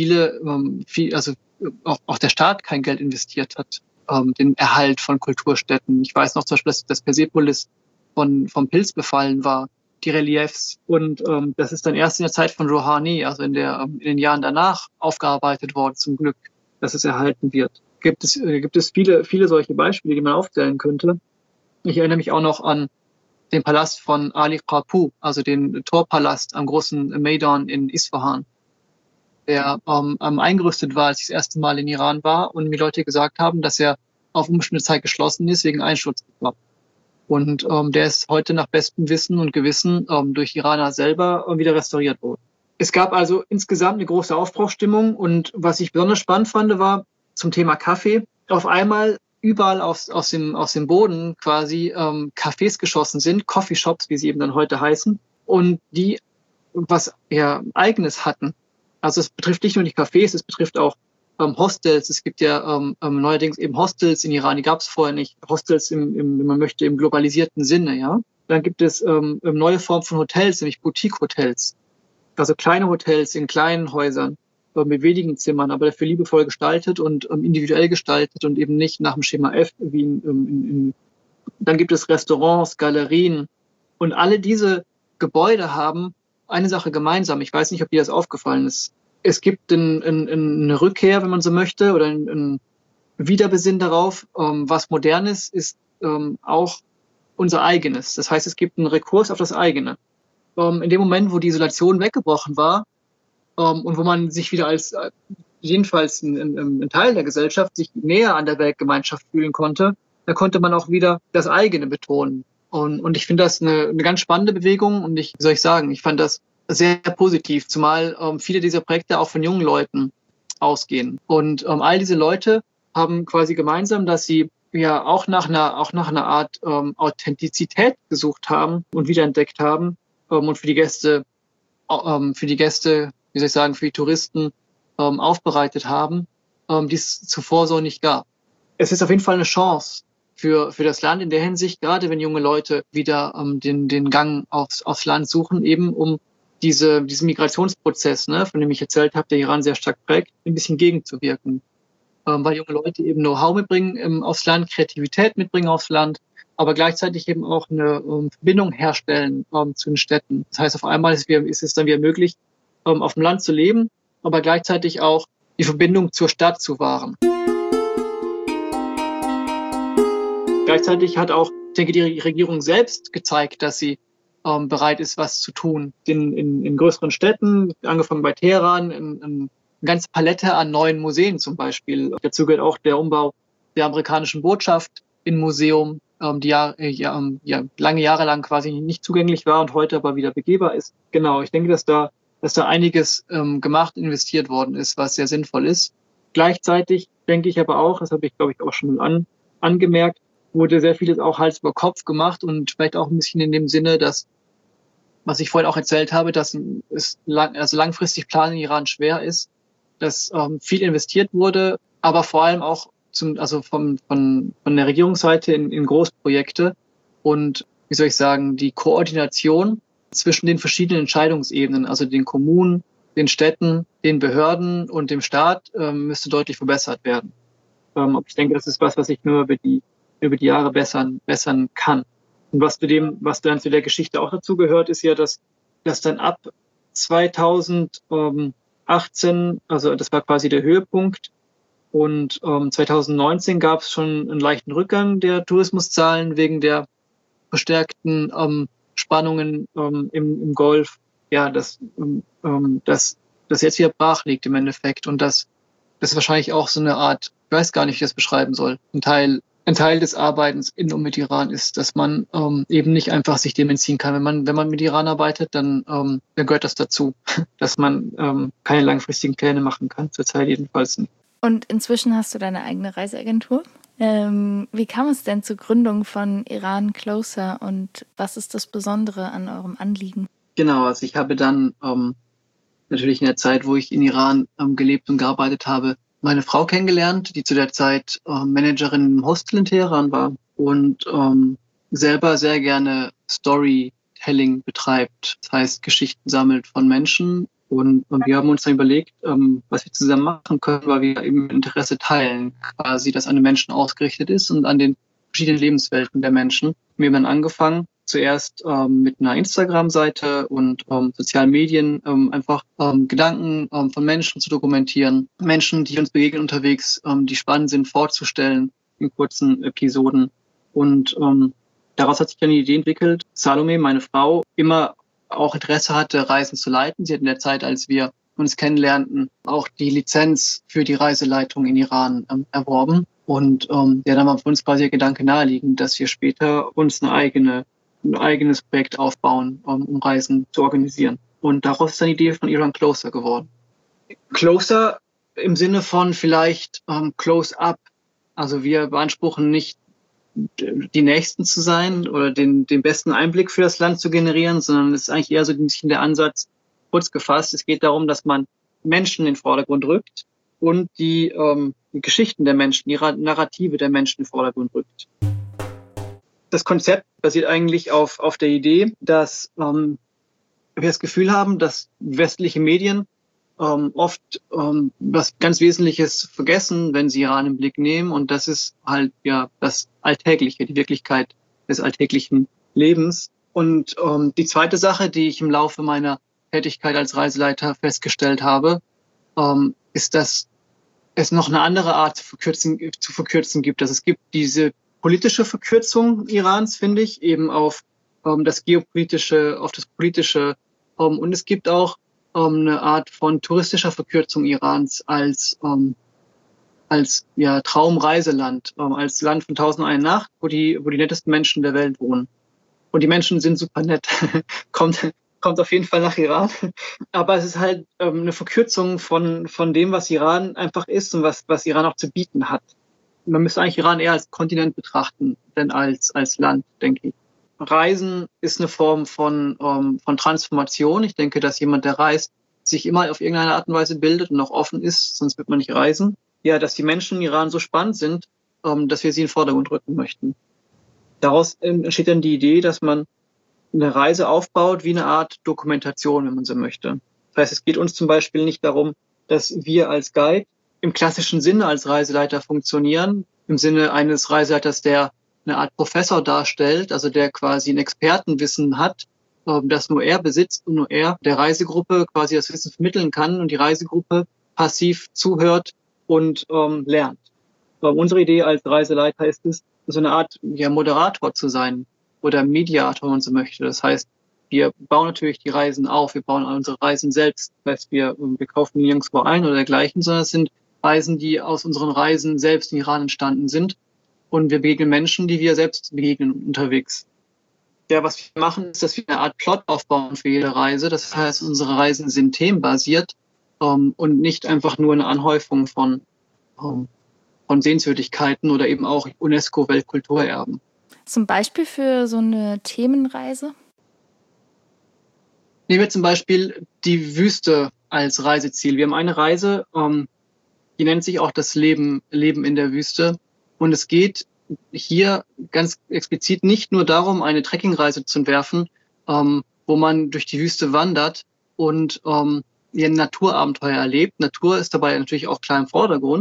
Speaker 2: auch der Staat kein Geld investiert hat, den Erhalt von Kulturstätten. Ich weiß noch zum Beispiel, dass Persepolis vom Pilz befallen war, die Reliefs. Und das ist dann erst in der Zeit von Rouhani, also in den Jahren danach, aufgearbeitet worden, zum Glück, dass es erhalten wird. Gibt es viele, viele solche Beispiele, die man aufzählen könnte. Ich erinnere mich auch noch an den Palast von Ali Qapu, also den Torpalast am großen Maidan in Isfahan, der eingerüstet war, als ich das erste Mal in Iran war und mir Leute gesagt haben, dass er auf unbestimmte Zeit geschlossen ist wegen Einschutzgefahr. Und der ist heute nach bestem Wissen und Gewissen durch Iraner selber wieder restauriert worden. Es gab also insgesamt eine große Aufbruchsstimmung und was ich besonders spannend fand, war zum Thema Kaffee. Auf einmal überall aus dem Boden quasi Cafés geschossen sind, Coffeeshops, wie sie eben dann heute heißen, und die was Eigenes hatten. Also es betrifft nicht nur die Cafés, es betrifft auch Hostels. Es gibt ja neuerdings eben Hostels in Iran, die gab es vorher nicht. Hostels wenn man möchte, im globalisierten Sinne, ja. Dann gibt es neue Formen von Hotels, nämlich Boutique-Hotels. Also kleine Hotels in kleinen Häusern mit wenigen Zimmern, aber dafür liebevoll gestaltet und individuell gestaltet und eben nicht nach dem Schema F wie dann gibt es Restaurants, Galerien und alle diese Gebäude haben eine Sache gemeinsam. Ich weiß nicht, ob dir das aufgefallen ist. Es gibt eine Rückkehr, wenn man so möchte, oder ein Wiederbesinnen darauf, was Modernes ist auch unser Eigenes. Das heißt, es gibt einen Rekurs auf das eigene. In dem Moment, wo die Isolation weggebrochen war und wo man sich wieder als jedenfalls ein Teil der Gesellschaft sich näher an der Weltgemeinschaft fühlen konnte, da konnte man auch wieder das eigene betonen. Und ich finde das eine ganz spannende Bewegung und ich fand das sehr positiv, zumal viele dieser Projekte auch von jungen Leuten ausgehen. Und all diese Leute haben quasi gemeinsam, dass sie ja auch nach einer Art Authentizität gesucht haben und wiederentdeckt haben und für die Gäste, für die Touristen aufbereitet haben, die es zuvor so nicht gab. Es ist auf jeden Fall eine Chance für das Land in der Hinsicht, gerade wenn junge Leute wieder den Gang aufs Land suchen, eben um diesen Migrationsprozess, ne, von dem ich erzählt habe, der Iran sehr stark prägt, ein bisschen gegenzuwirken. Weil junge Leute eben Know-how mitbringen aufs Land, Kreativität mitbringen aufs Land, aber gleichzeitig eben auch eine Verbindung herstellen zu den Städten. Das heißt, auf einmal ist es dann wieder möglich, auf dem Land zu leben, aber gleichzeitig auch die Verbindung zur Stadt zu wahren. Gleichzeitig hat auch, ich denke, die Regierung selbst gezeigt, dass sie bereit ist, was zu tun. In größeren Städten, angefangen bei Teheran, eine ganze Palette an neuen Museen zum Beispiel. Dazu gehört auch der Umbau der amerikanischen Botschaft in Museum, die lange Jahre lang quasi nicht zugänglich war und heute aber wieder begehbar ist. Genau, ich denke, dass da einiges investiert worden ist, was sehr sinnvoll ist. Gleichzeitig denke ich aber auch, das habe ich, glaube ich, auch schon mal angemerkt, wurde sehr vieles auch Hals über Kopf gemacht und vielleicht auch ein bisschen in dem Sinne, dass, was ich vorhin auch erzählt habe, dass es langfristig planen in Iran schwer ist, dass viel investiert wurde, aber vor allem auch von der Regierungsseite in Großprojekte und die Koordination zwischen den verschiedenen Entscheidungsebenen, also den Kommunen, den Städten, den Behörden und dem Staat müsste deutlich verbessert werden. Aber ich denke, das ist was ich nur über die Jahre bessern kann. Und was dann zu der Geschichte auch dazu gehört, ist ja, dass dann ab 2018, also das war quasi der Höhepunkt, und 2019 gab es schon einen leichten Rückgang der Tourismuszahlen wegen der verstärkten Spannungen im Golf. Ja, das jetzt wieder brach liegt im Endeffekt. Und das ist wahrscheinlich auch so eine Art, ich weiß gar nicht, wie ich das beschreiben soll. Ein Teil des Arbeitens in und mit Iran ist, dass man eben nicht einfach sich dem entziehen kann. Wenn man mit Iran arbeitet, dann gehört das dazu, dass man keine langfristigen Pläne machen kann, zurzeit jedenfalls nicht.
Speaker 1: Und inzwischen hast du deine eigene Reiseagentur. Wie kam es denn zur Gründung von Iran Closer und was ist das Besondere an eurem Anliegen?
Speaker 2: Genau, also ich habe dann natürlich in der Zeit, wo ich in Iran gelebt und gearbeitet habe, meine Frau kennengelernt, die zu der Zeit Managerin im Hostel in Teheran war und selber sehr gerne Storytelling betreibt. Das heißt, Geschichten sammelt von Menschen. Und wir haben uns dann überlegt, was wir zusammen machen können, weil wir eben Interesse teilen, quasi, das an den Menschen ausgerichtet ist und an den verschiedenen Lebenswelten der Menschen. Wir haben dann angefangen, zuerst mit einer Instagram-Seite und sozialen Medien einfach Gedanken von Menschen zu dokumentieren, Menschen, die uns begegnen unterwegs, die spannend sind, vorzustellen in kurzen Episoden. Und daraus hat sich dann die Idee entwickelt, Salome, meine Frau, immer auch Interesse hatte, Reisen zu leiten. Sie hat in der Zeit, als wir uns kennenlernten, auch die Lizenz für die Reiseleitung in Iran erworben. Und ja, dann war für uns quasi der Gedanke naheliegend, dass wir später uns ein eigenes Projekt aufbauen, um Reisen zu organisieren. Und daraus ist dann die Idee von Iran Closer geworden. Closer im Sinne von vielleicht close up. Also wir beanspruchen nicht, die Nächsten zu sein oder den besten Einblick für das Land zu generieren, sondern es ist eigentlich eher so der Ansatz, kurz gefasst. Es geht darum, dass man Menschen in den Vordergrund rückt und die Geschichten der Menschen, die Narrative der Menschen in den Vordergrund rückt. Das Konzept basiert eigentlich auf der Idee, dass wir das Gefühl haben, dass westliche Medien oft was ganz Wesentliches vergessen, wenn sie Iran im Blick nehmen. Und das ist halt ja das Alltägliche, die Wirklichkeit des alltäglichen Lebens. Und die zweite Sache, die ich im Laufe meiner Tätigkeit als Reiseleiter festgestellt habe, ist, dass es noch eine andere Art zu verkürzen gibt. Dass es gibt diese politische Verkürzung Irans, finde ich, eben auf das Geopolitische, auf das Politische. Und es gibt auch eine Art von touristischer Verkürzung Irans als ja, Traumreiseland, als Land von 1001 Nacht, wo die nettesten Menschen der Welt wohnen. Und die Menschen sind super nett. kommt auf jeden Fall nach Iran. Aber es ist halt eine Verkürzung von dem, was Iran einfach ist und was Iran auch zu bieten hat. Man müsste eigentlich Iran eher als Kontinent betrachten, denn als Land, denke ich. Reisen ist eine Form von Transformation. Ich denke, dass jemand, der reist, sich immer auf irgendeine Art und Weise bildet und auch offen ist, sonst wird man nicht reisen. Ja, dass die Menschen in Iran so spannend sind, dass wir sie in den Vordergrund rücken möchten. Daraus entsteht dann die Idee, dass man eine Reise aufbaut wie eine Art Dokumentation, wenn man so möchte. Das heißt, es geht uns zum Beispiel nicht darum, dass wir als Guide im klassischen Sinne als Reiseleiter funktionieren, im Sinne eines Reiseleiters, der eine Art Professor darstellt, also der quasi ein Expertenwissen hat, das nur er besitzt und nur er der Reisegruppe quasi das Wissen vermitteln kann und die Reisegruppe passiv zuhört und lernt. Unsere Idee als Reiseleiter ist es, so eine Art Moderator zu sein oder Mediator, wenn man so möchte. Das heißt, wir bauen natürlich die Reisen auf, wir bauen unsere Reisen selbst. Das heißt, wir kaufen die nirgendwo ein oder dergleichen, sondern es sind Reisen, die aus unseren Reisen selbst in Iran entstanden sind. Und wir begegnen Menschen, die wir selbst begegnen unterwegs. Ja, was wir machen, ist, dass wir eine Art Plot aufbauen für jede Reise. Das heißt, unsere Reisen sind themenbasiert und nicht einfach nur eine Anhäufung von Sehenswürdigkeiten oder eben auch UNESCO-Weltkulturerben.
Speaker 1: Zum Beispiel für so eine Themenreise?
Speaker 2: Nehmen wir zum Beispiel die Wüste als Reiseziel. Wir haben eine Reise, die nennt sich auch das Leben in der Wüste. Und es geht hier ganz explizit nicht nur darum, eine Trekkingreise zu entwerfen, wo man durch die Wüste wandert und ein Naturabenteuer erlebt. Natur ist dabei natürlich auch klar im Vordergrund.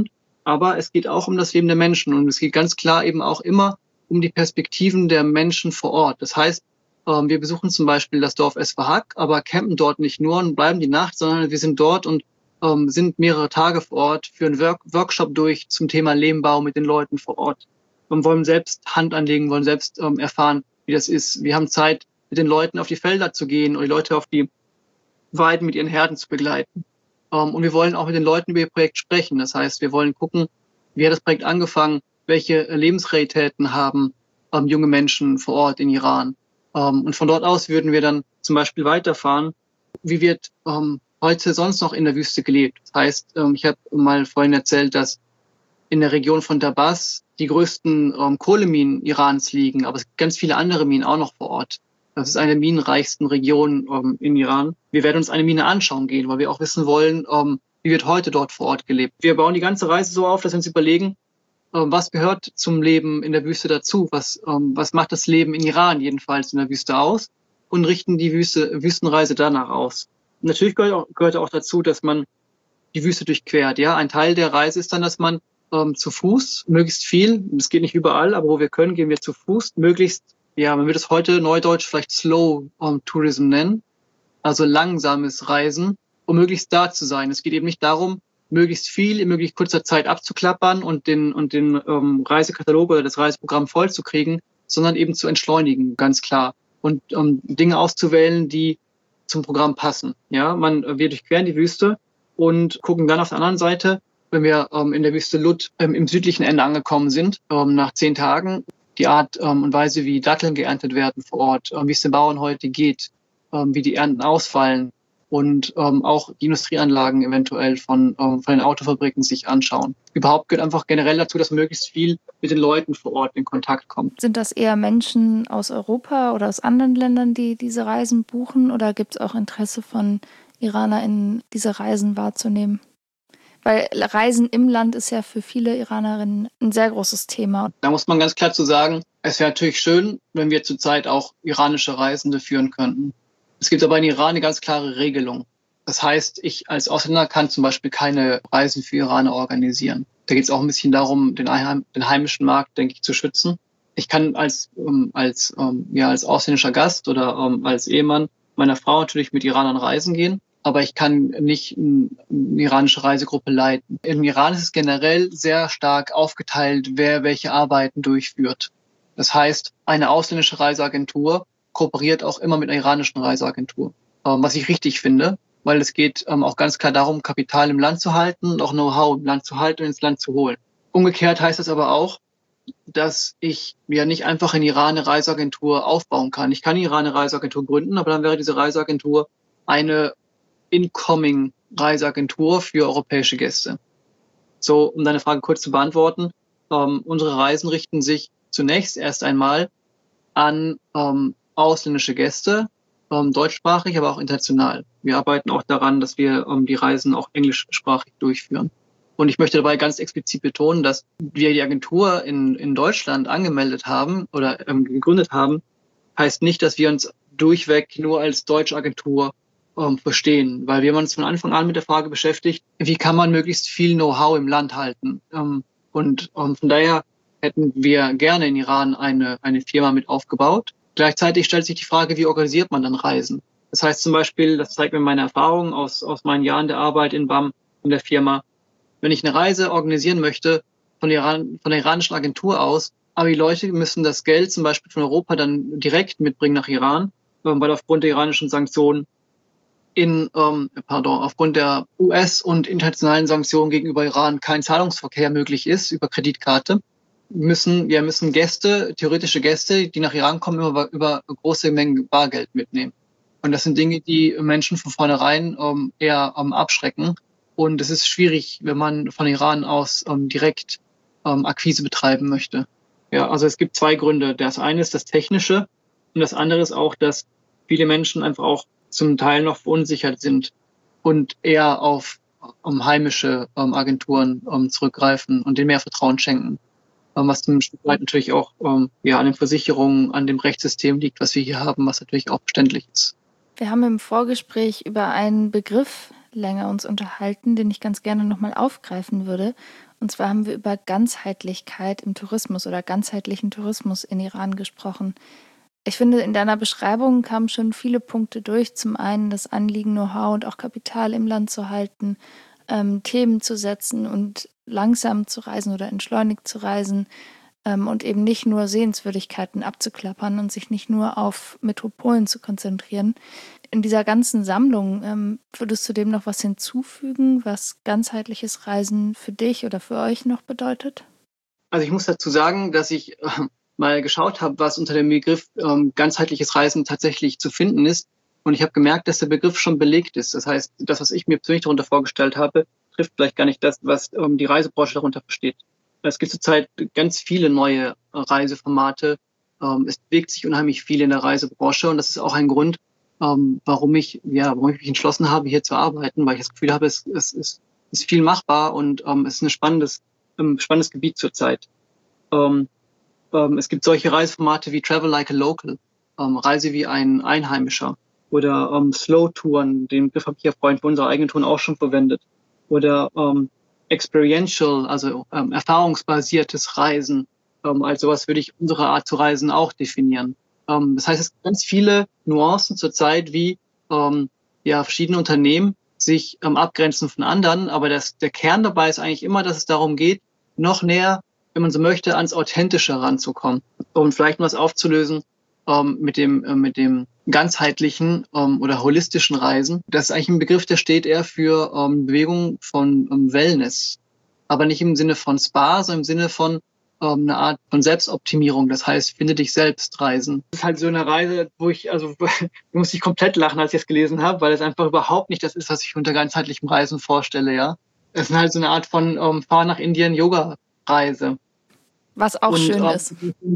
Speaker 2: Aber es geht auch um das Leben der Menschen und es geht ganz klar eben auch immer um die Perspektiven der Menschen vor Ort. Das heißt, wir besuchen zum Beispiel das Dorf Esfahak, aber campen dort nicht nur und bleiben die Nacht, sondern wir sind dort und sind mehrere Tage vor Ort, führen Workshop durch zum Thema Lehmbau mit den Leuten vor Ort und wollen selbst Hand anlegen, wollen selbst erfahren, wie das ist. Wir haben Zeit, mit den Leuten auf die Felder zu gehen und die Leute auf die Weiden mit ihren Herden zu begleiten. Und wir wollen auch mit den Leuten über ihr Projekt sprechen. Das heißt, wir wollen gucken, wie hat das Projekt angefangen, welche Lebensrealitäten haben junge Menschen vor Ort in Iran. Und von dort aus würden wir dann zum Beispiel weiterfahren, wie wird heute sonst noch in der Wüste gelebt. Das heißt, ich habe mal vorhin erzählt, dass in der Region von Tabas die größten Kohleminen Irans liegen, aber es gibt ganz viele andere Minen auch noch vor Ort. Das ist eine der minenreichsten Regionen in Iran. Wir werden uns eine Mine anschauen gehen, weil wir auch wissen wollen, wie wird heute dort vor Ort gelebt. Wir bauen die ganze Reise so auf, dass wir uns überlegen, was gehört zum Leben in der Wüste dazu? Was macht das Leben in Iran jedenfalls in der Wüste aus? Und richten die Wüstenreise danach aus. Und natürlich gehört auch dazu, dass man die Wüste durchquert. Ja, ein Teil der Reise ist dann, dass man zu Fuß möglichst viel, es geht nicht überall, aber wo wir können, gehen wir zu Fuß, möglichst, ja, man würde es heute neudeutsch vielleicht Slow Tourism nennen, also langsames Reisen, um möglichst da zu sein. Es geht eben nicht darum, möglichst viel in möglichst kurzer Zeit abzuklappern und den Reisekatalog oder das Reiseprogramm vollzukriegen, sondern eben zu entschleunigen, ganz klar. Und Dinge auszuwählen, die zum Programm passen. Ja, wir durchqueren die Wüste und gucken dann auf der anderen Seite, wenn wir in der Wüste Lut im südlichen Ende angekommen sind, nach 10 Tagen, die Art und Weise, wie Datteln geerntet werden vor Ort, wie es den Bauern heute geht, wie die Ernten ausfallen und auch die Industrieanlagen eventuell von den Autofabriken sich anschauen. Überhaupt gehört einfach generell dazu, dass möglichst viel mit den Leuten vor Ort in Kontakt kommt.
Speaker 1: Sind das eher Menschen aus Europa oder aus anderen Ländern, die diese Reisen buchen, oder gibt es auch Interesse von IranerInnen, diese Reisen wahrzunehmen? Weil Reisen im Land ist ja für viele Iranerinnen ein sehr großes Thema.
Speaker 2: Da muss man ganz klar zu sagen, es wäre natürlich schön, wenn wir zurzeit auch iranische Reisende führen könnten. Es gibt aber in Iran eine ganz klare Regelung. Das heißt, ich als Ausländer kann zum Beispiel keine Reisen für Iraner organisieren. Da geht es auch ein bisschen darum, den heimischen Markt, denke ich, zu schützen. Ich kann als ausländischer Gast oder als Ehemann meiner Frau natürlich mit Iranern reisen gehen, aber ich kann nicht eine iranische Reisegruppe leiten. Im Iran ist es generell sehr stark aufgeteilt, wer welche Arbeiten durchführt. Das heißt, eine ausländische Reiseagentur kooperiert auch immer mit einer iranischen Reiseagentur, was ich richtig finde, weil es geht auch ganz klar darum, Kapital im Land zu halten und auch Know-how im Land zu halten und ins Land zu holen. Umgekehrt heißt das aber auch, dass ich ja nicht einfach in Iran eine Reiseagentur aufbauen kann. Ich kann in Iran eine Reiseagentur gründen, aber dann wäre diese Reiseagentur eine incoming Reiseagentur für europäische Gäste. So, um deine Frage kurz zu beantworten, unsere Reisen richten sich zunächst erst einmal an ausländische Gäste, deutschsprachig, aber auch international. Wir arbeiten auch daran, dass wir die Reisen auch englischsprachig durchführen. Und ich möchte dabei ganz explizit betonen, dass wir die Agentur in Deutschland angemeldet haben oder gegründet haben, heißt nicht, dass wir uns durchweg nur als deutsche Agentur verstehen, weil wir haben uns von Anfang an mit der Frage beschäftigt, wie kann man möglichst viel Know-how im Land halten. Und von daher hätten wir gerne in Iran eine Firma mit aufgebaut. Gleichzeitig stellt sich die Frage, wie organisiert man dann Reisen? Das heißt zum Beispiel, das zeigt mir meine Erfahrung aus meinen Jahren der Arbeit in BAM in der Firma, wenn ich eine Reise organisieren möchte von der iranischen Agentur aus, aber die Leute müssen das Geld zum Beispiel von Europa dann direkt mitbringen nach Iran, weil aufgrund der iranischen Sanktionen aufgrund der US- und internationalen Sanktionen gegenüber Iran kein Zahlungsverkehr möglich ist über Kreditkarte, müssen theoretische Gäste, die nach Iran kommen, über große Mengen Bargeld mitnehmen. Und das sind Dinge, die Menschen von vornherein eher abschrecken. Und es ist schwierig, wenn man von Iran aus direkt Akquise betreiben möchte. Ja, also es gibt 2 Gründe. Das eine ist das Technische und das andere ist auch, dass viele Menschen einfach auch zum Teil noch verunsichert sind und eher auf heimische Agenturen zurückgreifen und denen mehr Vertrauen schenken. Was ein Stück weit natürlich auch an den Versicherungen, an dem Rechtssystem liegt, was wir hier haben, was natürlich auch verständlich ist.
Speaker 1: Wir haben im Vorgespräch über einen Begriff länger uns unterhalten, den ich ganz gerne nochmal aufgreifen würde. Und zwar haben wir über Ganzheitlichkeit im Tourismus oder ganzheitlichen Tourismus in Iran gesprochen. Ich finde, in deiner Beschreibung kamen schon viele Punkte durch. Zum einen das Anliegen, Know-how und auch Kapital im Land zu halten, Themen zu setzen und langsam zu reisen oder entschleunigt zu reisen, und eben nicht nur Sehenswürdigkeiten abzuklappern und sich nicht nur auf Metropolen zu konzentrieren. In dieser ganzen Sammlung, würdest du dem noch was hinzufügen, was ganzheitliches Reisen für dich oder für euch noch bedeutet?
Speaker 2: Also ich muss dazu sagen, dass ich mal geschaut habe, was unter dem Begriff ganzheitliches Reisen tatsächlich zu finden ist. Und ich habe gemerkt, dass der Begriff schon belegt ist. Das heißt, das, was ich mir persönlich darunter vorgestellt habe, trifft vielleicht gar nicht das, was die Reisebranche darunter versteht. Es gibt zurzeit ganz viele neue Reiseformate. Es bewegt sich unheimlich viel in der Reisebranche und das ist auch ein Grund, warum ich mich entschlossen habe, hier zu arbeiten, weil ich das Gefühl habe, es ist viel machbar und es ist ein spannendes Gebiet zurzeit. Es gibt solche Reiseformate wie Travel Like a Local, Reise wie ein Einheimischer oder Slow-Touren, den Begriff habe ich ja vorhin für unsere eigenen Touren auch schon verwendet. Oder experiential, also erfahrungsbasiertes Reisen. Als sowas würde ich unsere Art zu reisen auch definieren. Das heißt, es gibt ganz viele Nuancen zurzeit, wie verschiedene Unternehmen sich abgrenzen von anderen, aber der Kern dabei ist eigentlich immer, dass es darum geht, noch näher, wenn man so möchte, ans Authentische ranzukommen. Um vielleicht was aufzulösen mit dem ganzheitlichen oder holistischen Reisen. Das ist eigentlich ein Begriff, der steht eher für Bewegung von Wellness, aber nicht im Sinne von Spa, sondern im Sinne von eine Art von Selbstoptimierung. Das heißt, finde dich selbst reisen. Das ist halt so eine Reise, du musste ich komplett lachen, als ich es gelesen habe, weil es einfach überhaupt nicht das ist, was ich unter ganzheitlichem Reisen vorstelle, ja. Es ist halt so eine Art von Fahr nach Indien Yoga-Reise.
Speaker 1: Was auch schön ist.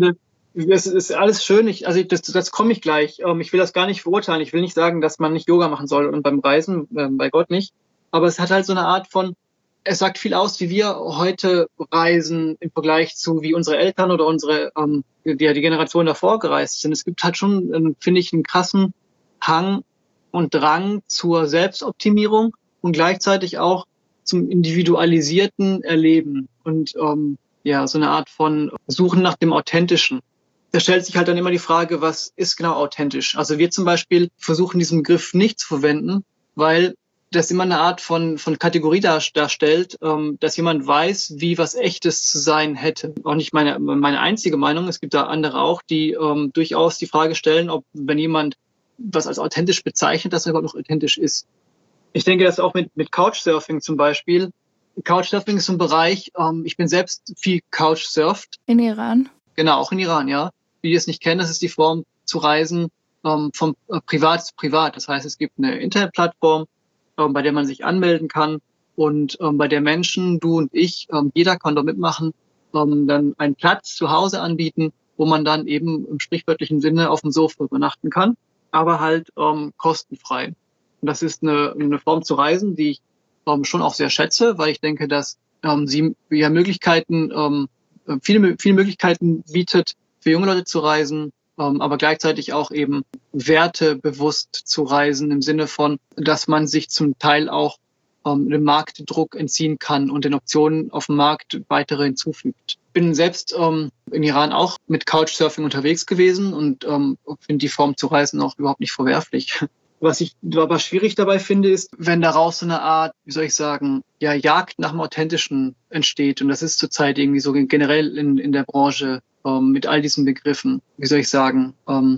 Speaker 2: Es ist alles schön. Das komme ich gleich. Ich will das gar nicht verurteilen. Ich will nicht sagen, dass man nicht Yoga machen soll und beim Reisen, bei Gott nicht. Aber es hat halt so eine Art von, es sagt viel aus, wie wir heute reisen im Vergleich zu, wie unsere Eltern oder die Generation davor gereist sind. Es gibt halt schon, finde ich, einen krassen Hang und Drang zur Selbstoptimierung und gleichzeitig auch zum individualisierten Erleben und so eine Art von Suchen nach dem Authentischen. Da stellt sich halt dann immer die Frage, was ist genau authentisch? Also wir zum Beispiel versuchen diesen Begriff nicht zu verwenden, weil das immer eine Art von Kategorie darstellt, dass jemand weiß, wie was Echtes zu sein hätte. Auch nicht meine einzige Meinung. Es gibt da andere auch, die durchaus die Frage stellen, ob, wenn jemand was als authentisch bezeichnet, dass er überhaupt noch authentisch ist. Ich denke, dass auch mit Couchsurfing zum Beispiel. Couchsurfing ist so ein Bereich, ich bin selbst viel Couchsurft.
Speaker 1: In Iran?
Speaker 2: Genau, auch in Iran, ja. Die es nicht kennen, das ist die Form zu reisen von privat zu privat. Das heißt, es gibt eine Internetplattform, bei der man sich anmelden kann und bei der Menschen, du und ich, jeder kann dort mitmachen, dann einen Platz zu Hause anbieten, wo man dann eben im sprichwörtlichen Sinne auf dem Sofa übernachten kann, aber halt kostenfrei. Und das ist eine Form zu reisen, die ich schon auch sehr schätze, weil ich denke, dass sie ja viele Möglichkeiten bietet, für junge Leute zu reisen, aber gleichzeitig auch eben wertebewusst zu reisen im Sinne von, dass man sich zum Teil auch dem Marktdruck entziehen kann und den Optionen auf dem Markt weitere hinzufügt. Bin selbst in Iran auch mit Couchsurfing unterwegs gewesen und finde die Form zu reisen auch überhaupt nicht verwerflich. Was ich aber schwierig dabei finde, ist, wenn daraus so eine Art, wie soll ich sagen, ja, Jagd nach dem Authentischen entsteht. Und das ist zurzeit irgendwie so generell in der Branche mit all diesen Begriffen, wie soll ich sagen,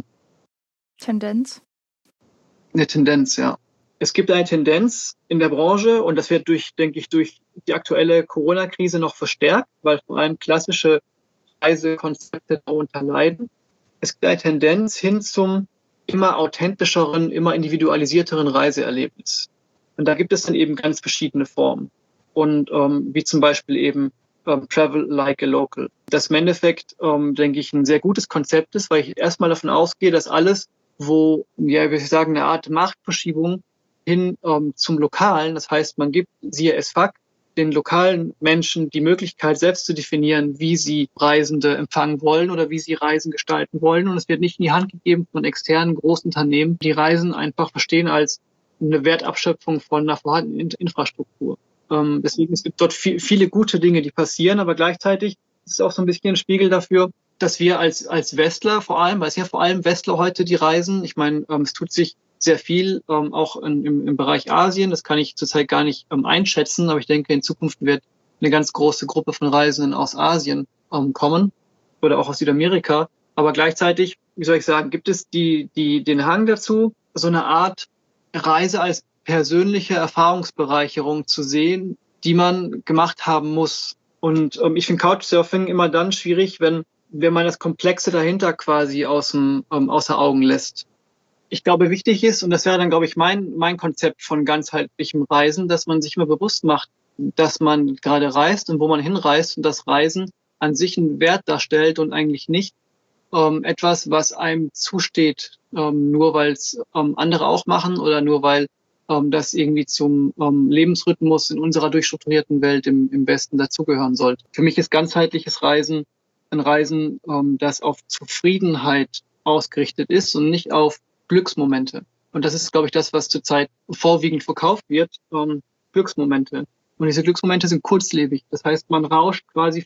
Speaker 1: Tendenz?
Speaker 2: Eine Tendenz, ja. Es gibt eine Tendenz in der Branche und das wird denke ich, durch die aktuelle Corona-Krise noch verstärkt, weil vor allem klassische Reisekonzepte darunter leiden. Es gibt eine Tendenz hin zum immer authentischeren, immer individualisierteren Reiseerlebnis. Und da gibt es dann eben ganz verschiedene Formen. Und wie zum Beispiel eben Travel Like a Local. Das im Endeffekt, denke ich, ein sehr gutes Konzept ist, weil ich erstmal davon ausgehe, dass alles, wo, ja, wie soll ich sagen, eine Art Machtverschiebung hin zum Lokalen, das heißt, man gibt, siehe SFAC, den lokalen Menschen die Möglichkeit, selbst zu definieren, wie sie Reisende empfangen wollen oder wie sie Reisen gestalten wollen. Und es wird nicht in die Hand gegeben von externen Großunternehmen, die Reisen einfach verstehen als eine Wertabschöpfung von einer vorhandenen Infrastruktur. Deswegen es gibt dort viele gute Dinge, die passieren, aber gleichzeitig ist es auch so ein bisschen ein Spiegel dafür, dass wir als Westler vor allem, weil es ja vor allem Westler heute, die reisen. Ich meine, es tut sich sehr viel, auch im Bereich Asien. Das kann ich zurzeit gar nicht einschätzen, aber ich denke, in Zukunft wird eine ganz große Gruppe von Reisenden aus Asien kommen oder auch aus Südamerika. Aber gleichzeitig, wie soll ich sagen, gibt es den Hang dazu, so eine Art Reise als persönliche Erfahrungsbereicherung zu sehen, die man gemacht haben muss. Und ich finde Couchsurfing immer dann schwierig, wenn man das Komplexe dahinter quasi außer Augen lässt. Ich glaube, wichtig ist, und das wäre dann, glaube ich, mein Konzept von ganzheitlichem Reisen, dass man sich immer bewusst macht, dass man gerade reist und wo man hinreist und das Reisen an sich einen Wert darstellt und eigentlich nicht etwas, was einem zusteht, nur weil es andere auch machen oder nur weil das irgendwie zum Lebensrhythmus in unserer durchstrukturierten Welt im Westen dazugehören sollte. Für mich ist ganzheitliches Reisen ein Reisen, das auf Zufriedenheit ausgerichtet ist und nicht auf Glücksmomente. Und das ist, glaube ich, das, was zurzeit vorwiegend verkauft wird, Glücksmomente. Und diese Glücksmomente sind kurzlebig. Das heißt, man rauscht quasi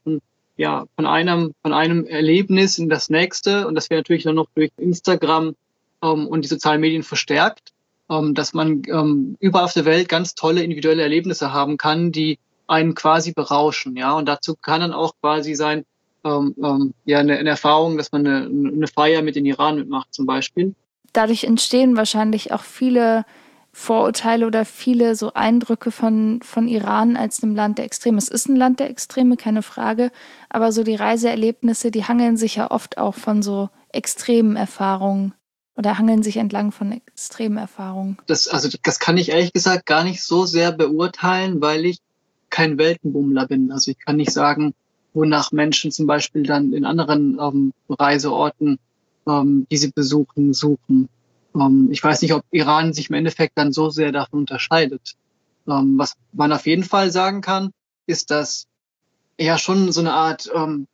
Speaker 2: von einem Erlebnis in das nächste. Und das wird natürlich dann noch durch Instagram und die sozialen Medien verstärkt, dass man überall auf der Welt ganz tolle individuelle Erlebnisse haben kann, die einen quasi berauschen. Ja, und dazu kann dann auch quasi sein, eine Erfahrung, dass man eine Feier mit den Iran mitmacht zum Beispiel.
Speaker 1: Dadurch entstehen wahrscheinlich auch viele Vorurteile oder viele so Eindrücke von Iran als einem Land der Extreme. Es ist ein Land der Extreme, keine Frage, aber so die Reiseerlebnisse, die hangeln sich ja oft auch von so extremen Erfahrungen oder hangeln sich entlang von extremen Erfahrungen.
Speaker 2: Das kann ich ehrlich gesagt gar nicht so sehr beurteilen, weil ich kein Weltenbummler bin. Also ich kann nicht sagen, wonach Menschen zum Beispiel dann in anderen Reiseorten, die sie besuchen, suchen. Ich weiß nicht, ob Iran sich im Endeffekt dann so sehr davon unterscheidet. Was man auf jeden Fall sagen kann, ist, dass ja schon so eine Art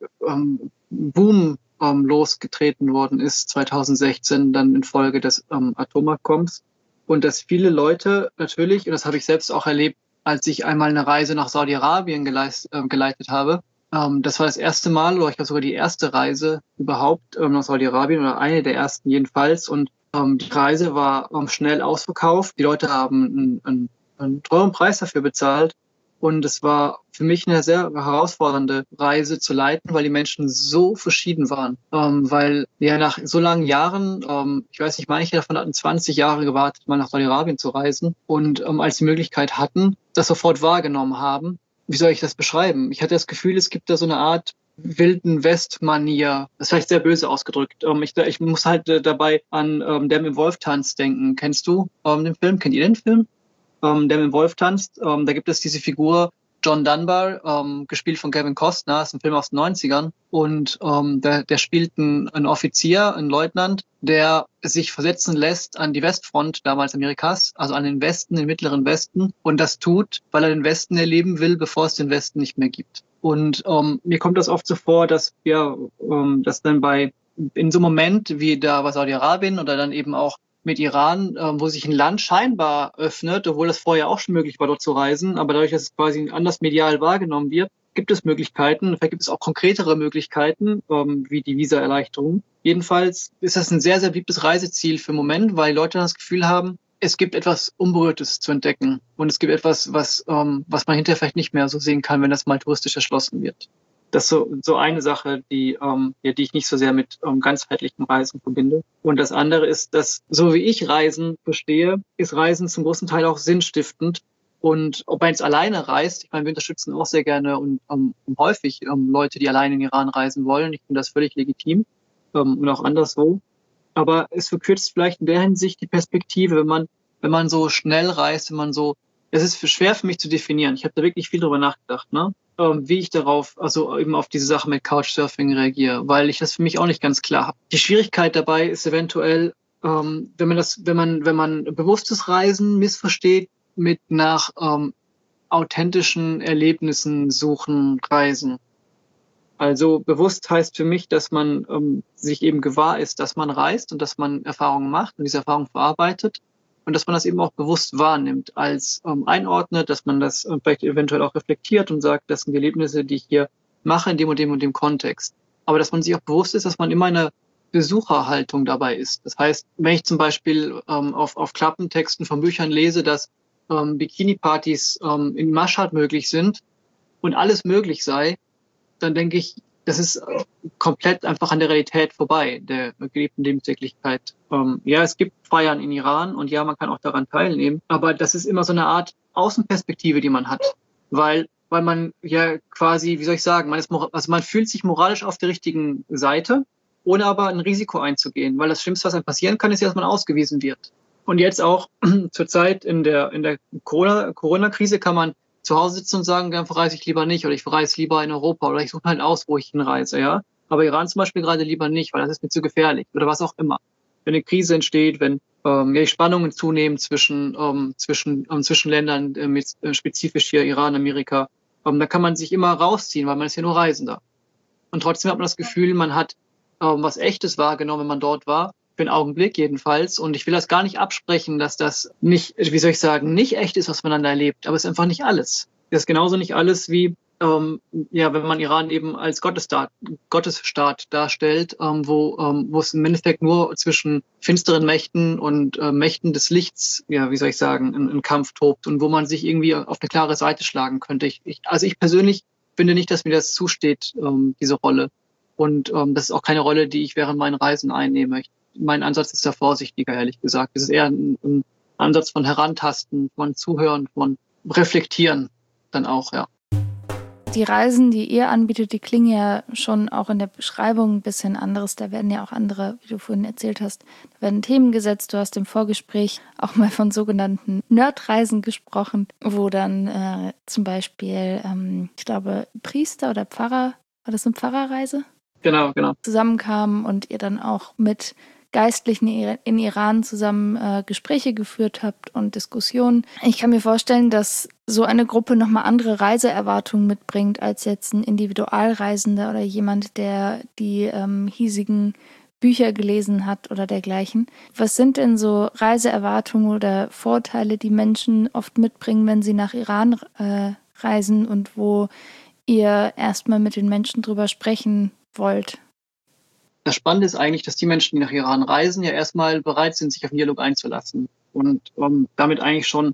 Speaker 2: Boom losgetreten worden ist 2016 dann infolge des Atomabkommens und dass viele Leute natürlich, und das habe ich selbst auch erlebt, als ich einmal eine Reise nach Saudi-Arabien geleitet habe. Das war das erste Mal, oder ich glaube sogar die erste Reise überhaupt nach Saudi-Arabien oder eine der ersten jedenfalls. Und die Reise war schnell ausverkauft. Die Leute haben einen teuren Preis dafür bezahlt. Und es war für mich eine sehr herausfordernde Reise zu leiten, weil die Menschen so verschieden waren. Weil ja nach so langen Jahren, ich weiß nicht, manche davon hatten 20 Jahre gewartet, mal nach Saudi-Arabien zu reisen. Und als die Möglichkeit hatten, das sofort wahrgenommen haben. Wie soll ich das beschreiben? Ich hatte das Gefühl, es gibt da so eine Art wilden West-Manier. Das ist vielleicht sehr böse ausgedrückt. Ich muss halt dabei an Der mit dem Wolf tanzt denken. Kennst du den Film? Kennt ihr den Film? Der mit dem Wolf tanzt. Da gibt es diese Figur John Dunbar, gespielt von Kevin Costner, ist ein Film aus den 90ern. Und der spielt einen Offizier, einen Leutnant, der sich versetzen lässt an die Westfront damals Amerikas, also an den Westen, den mittleren Westen. Und das tut, weil er den Westen erleben will, bevor es den Westen nicht mehr gibt. Und mir kommt das oft so vor, dass dass dann in so einem Moment wie da bei Saudi-Arabien oder dann eben auch mit Iran, wo sich ein Land scheinbar öffnet, obwohl das vorher auch schon möglich war, dort zu reisen, aber dadurch, dass es quasi anders medial wahrgenommen wird, gibt es Möglichkeiten, vielleicht gibt es auch konkretere Möglichkeiten, wie die Visaerleichterung. Jedenfalls ist das ein sehr, sehr beliebtes Reiseziel für den Moment, weil Leute dann das Gefühl haben, es gibt etwas Unberührtes zu entdecken und es gibt etwas, was man hinterher vielleicht nicht mehr so sehen kann, wenn das mal touristisch erschlossen wird. Das ist so eine Sache, die ich nicht so sehr mit ganzheitlichem Reisen verbinde. Und das andere ist, dass, so wie ich Reisen verstehe, ist Reisen zum großen Teil auch sinnstiftend. Und ob man jetzt alleine reist, ich meine, wir unterstützen auch sehr gerne und häufig Leute, die alleine in den Iran reisen wollen. Ich finde das völlig legitim und auch anderswo. Aber es verkürzt vielleicht in der Hinsicht die Perspektive, wenn man so schnell reist, es ist schwer für mich zu definieren. Ich habe da wirklich viel drüber nachgedacht, ne? Wie ich darauf, also eben auf diese Sache mit Couchsurfing reagiere, weil ich das für mich auch nicht ganz klar habe. Die Schwierigkeit dabei ist eventuell, wenn man bewusstes Reisen missversteht mit nach authentischen Erlebnissen suchen, reisen. Also bewusst heißt für mich, dass man sich eben gewahr ist, dass man reist und dass man Erfahrungen macht und diese Erfahrungen verarbeitet. und dass man das eben auch bewusst wahrnimmt, als einordnet, dass man das vielleicht eventuell auch reflektiert und sagt, das sind die Erlebnisse, die ich hier mache in dem und dem Kontext. Aber dass man sich auch bewusst ist, dass man immer eine Besucherhaltung dabei ist. Das heißt, wenn ich zum Beispiel auf Klappentexten von Büchern lese, dass Bikini-Partys in Mashhad möglich sind und alles möglich sei, dann denke ich, das ist komplett einfach an der Realität vorbei, der gelebten Lebenswirklichkeit. Ja, es gibt Feiern in Iran und ja, man kann auch daran teilnehmen, aber das ist immer so eine Art Außenperspektive, die man hat, weil man ja quasi, wie soll ich sagen, man fühlt sich moralisch auf der richtigen Seite, ohne aber ein Risiko einzugehen, weil das Schlimmste, was einem passieren kann, ist ja, dass man ausgewiesen wird. Und jetzt auch zurzeit in der Corona-Krise kann man zu Hause sitzen und sagen, dann verreise ich lieber nicht oder ich verreise lieber in Europa oder ich suche halt aus, wo ich hinreise, ja. Aber Iran zum Beispiel gerade lieber nicht, weil das ist mir zu gefährlich oder was auch immer. Wenn eine Krise entsteht, wenn die Spannungen zunehmen zwischen Ländern, spezifisch hier Iran, Amerika, da kann man sich immer rausziehen, weil man ist ja nur Reisender. Und trotzdem hat man das Gefühl, man hat was Echtes wahrgenommen, wenn man dort war. Für einen Augenblick jedenfalls. Und ich will das gar nicht absprechen, dass das nicht, wie soll ich sagen, nicht echt ist, was man dann da erlebt. Aber es ist einfach nicht alles. Das ist genauso nicht alles wie, ja, wenn man Iran eben als Gottesstaat darstellt, wo es im Endeffekt nur zwischen finsteren Mächten und Mächten des Lichts, ja, wie soll ich sagen, ein Kampf tobt und wo man sich irgendwie auf eine klare Seite schlagen könnte. Also ich persönlich finde nicht, dass mir das zusteht, diese Rolle. Und das ist auch keine Rolle, die ich während meinen Reisen einnehme. Mein Ansatz ist da vorsichtiger, ehrlich gesagt. Es ist eher ein Ansatz von Herantasten, von Zuhören, von Reflektieren dann auch, ja.
Speaker 1: Die Reisen, die ihr anbietet, die klingen ja schon auch in der Beschreibung ein bisschen anderes. Da werden ja auch andere, wie du vorhin erzählt hast, da werden Themen gesetzt. Du hast im Vorgespräch auch mal von sogenannten Nerdreisen gesprochen, wo dann zum Beispiel, ich glaube, Priester oder Pfarrer, war das eine Pfarrerreise?
Speaker 2: Genau.
Speaker 1: Zusammenkamen und ihr dann auch mit Geistlichen in Iran zusammen Gespräche geführt habt und Diskussionen. Ich kann mir vorstellen, dass so eine Gruppe nochmal andere Reiseerwartungen mitbringt als jetzt ein Individualreisender oder jemand, der die hiesigen Bücher gelesen hat oder dergleichen. Was sind denn so Reiseerwartungen oder Vorteile, die Menschen oft mitbringen, wenn sie nach Iran reisen und wo ihr erstmal mit den Menschen drüber sprechen wollt?
Speaker 2: Das Spannende ist eigentlich, dass die Menschen, die nach Iran reisen, ja erstmal bereit sind, sich auf den Dialog einzulassen und damit eigentlich schon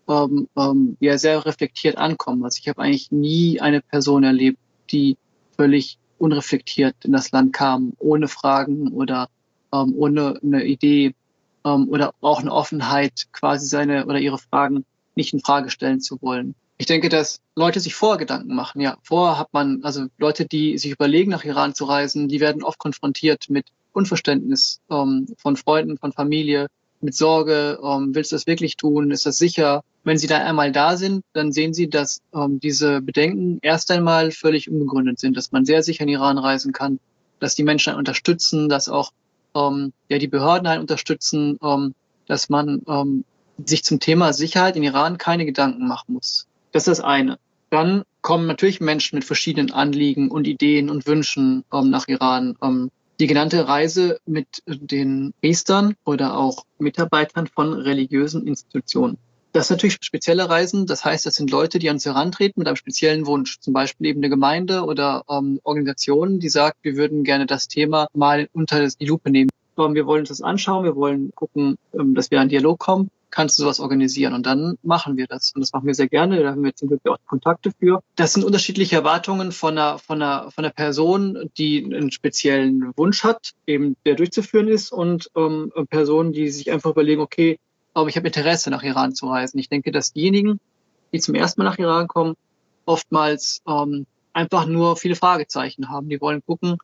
Speaker 2: ja sehr reflektiert ankommen. Also ich habe eigentlich nie eine Person erlebt, die völlig unreflektiert in das Land kam, ohne Fragen oder ohne eine Idee oder auch eine Offenheit, quasi seine oder ihre Fragen nicht in Frage stellen zu wollen. Ich denke, dass Leute sich vorher Gedanken machen. Ja, vorher hat man, also Leute, die sich überlegen, nach Iran zu reisen, die werden oft konfrontiert mit Unverständnis von Freunden, von Familie, mit Sorge, willst du das wirklich tun? Ist das sicher? Wenn sie dann einmal da sind, dann sehen sie, dass diese Bedenken erst einmal völlig unbegründet sind, dass man sehr sicher in Iran reisen kann, dass die Menschen einen unterstützen, dass auch ja, die Behörden einen unterstützen, dass man sich zum Thema Sicherheit in Iran keine Gedanken machen muss. Das ist das eine. Dann kommen natürlich Menschen mit verschiedenen Anliegen und Ideen und Wünschen nach Iran. Die genannte Reise mit den Priestern oder auch Mitarbeitern von religiösen Institutionen. Das sind natürlich spezielle Reisen. Das heißt, das sind Leute, die an uns herantreten mit einem speziellen Wunsch. Zum Beispiel eben eine Gemeinde oder Organisation, die sagt, wir würden gerne das Thema mal unter die Lupe nehmen. Wir wollen uns das anschauen, wir wollen gucken, dass wir in einen Dialog kommen. Kannst du sowas organisieren? Und dann machen wir das. Und das machen wir sehr gerne. Da haben wir zum Glück auch Kontakte für. Das sind unterschiedliche Erwartungen von einer Person, die einen speziellen Wunsch hat, eben der durchzuführen ist, und Personen, die sich einfach überlegen, okay, aber ich habe Interesse, nach Iran zu reisen. Ich denke, dass diejenigen, die zum ersten Mal nach Iran kommen, oftmals einfach nur viele Fragezeichen haben. Die wollen gucken,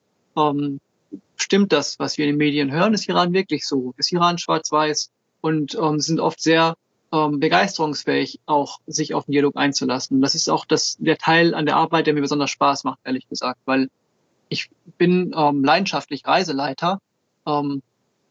Speaker 2: stimmt das, was wir in den Medien hören? Ist Iran wirklich so? Ist Iran schwarz-weiß? Und sind oft sehr begeisterungsfähig, auch sich auf den Dialog einzulassen. Das ist auch der Teil an der Arbeit, der mir besonders Spaß macht, ehrlich gesagt, weil ich bin leidenschaftlich Reiseleiter und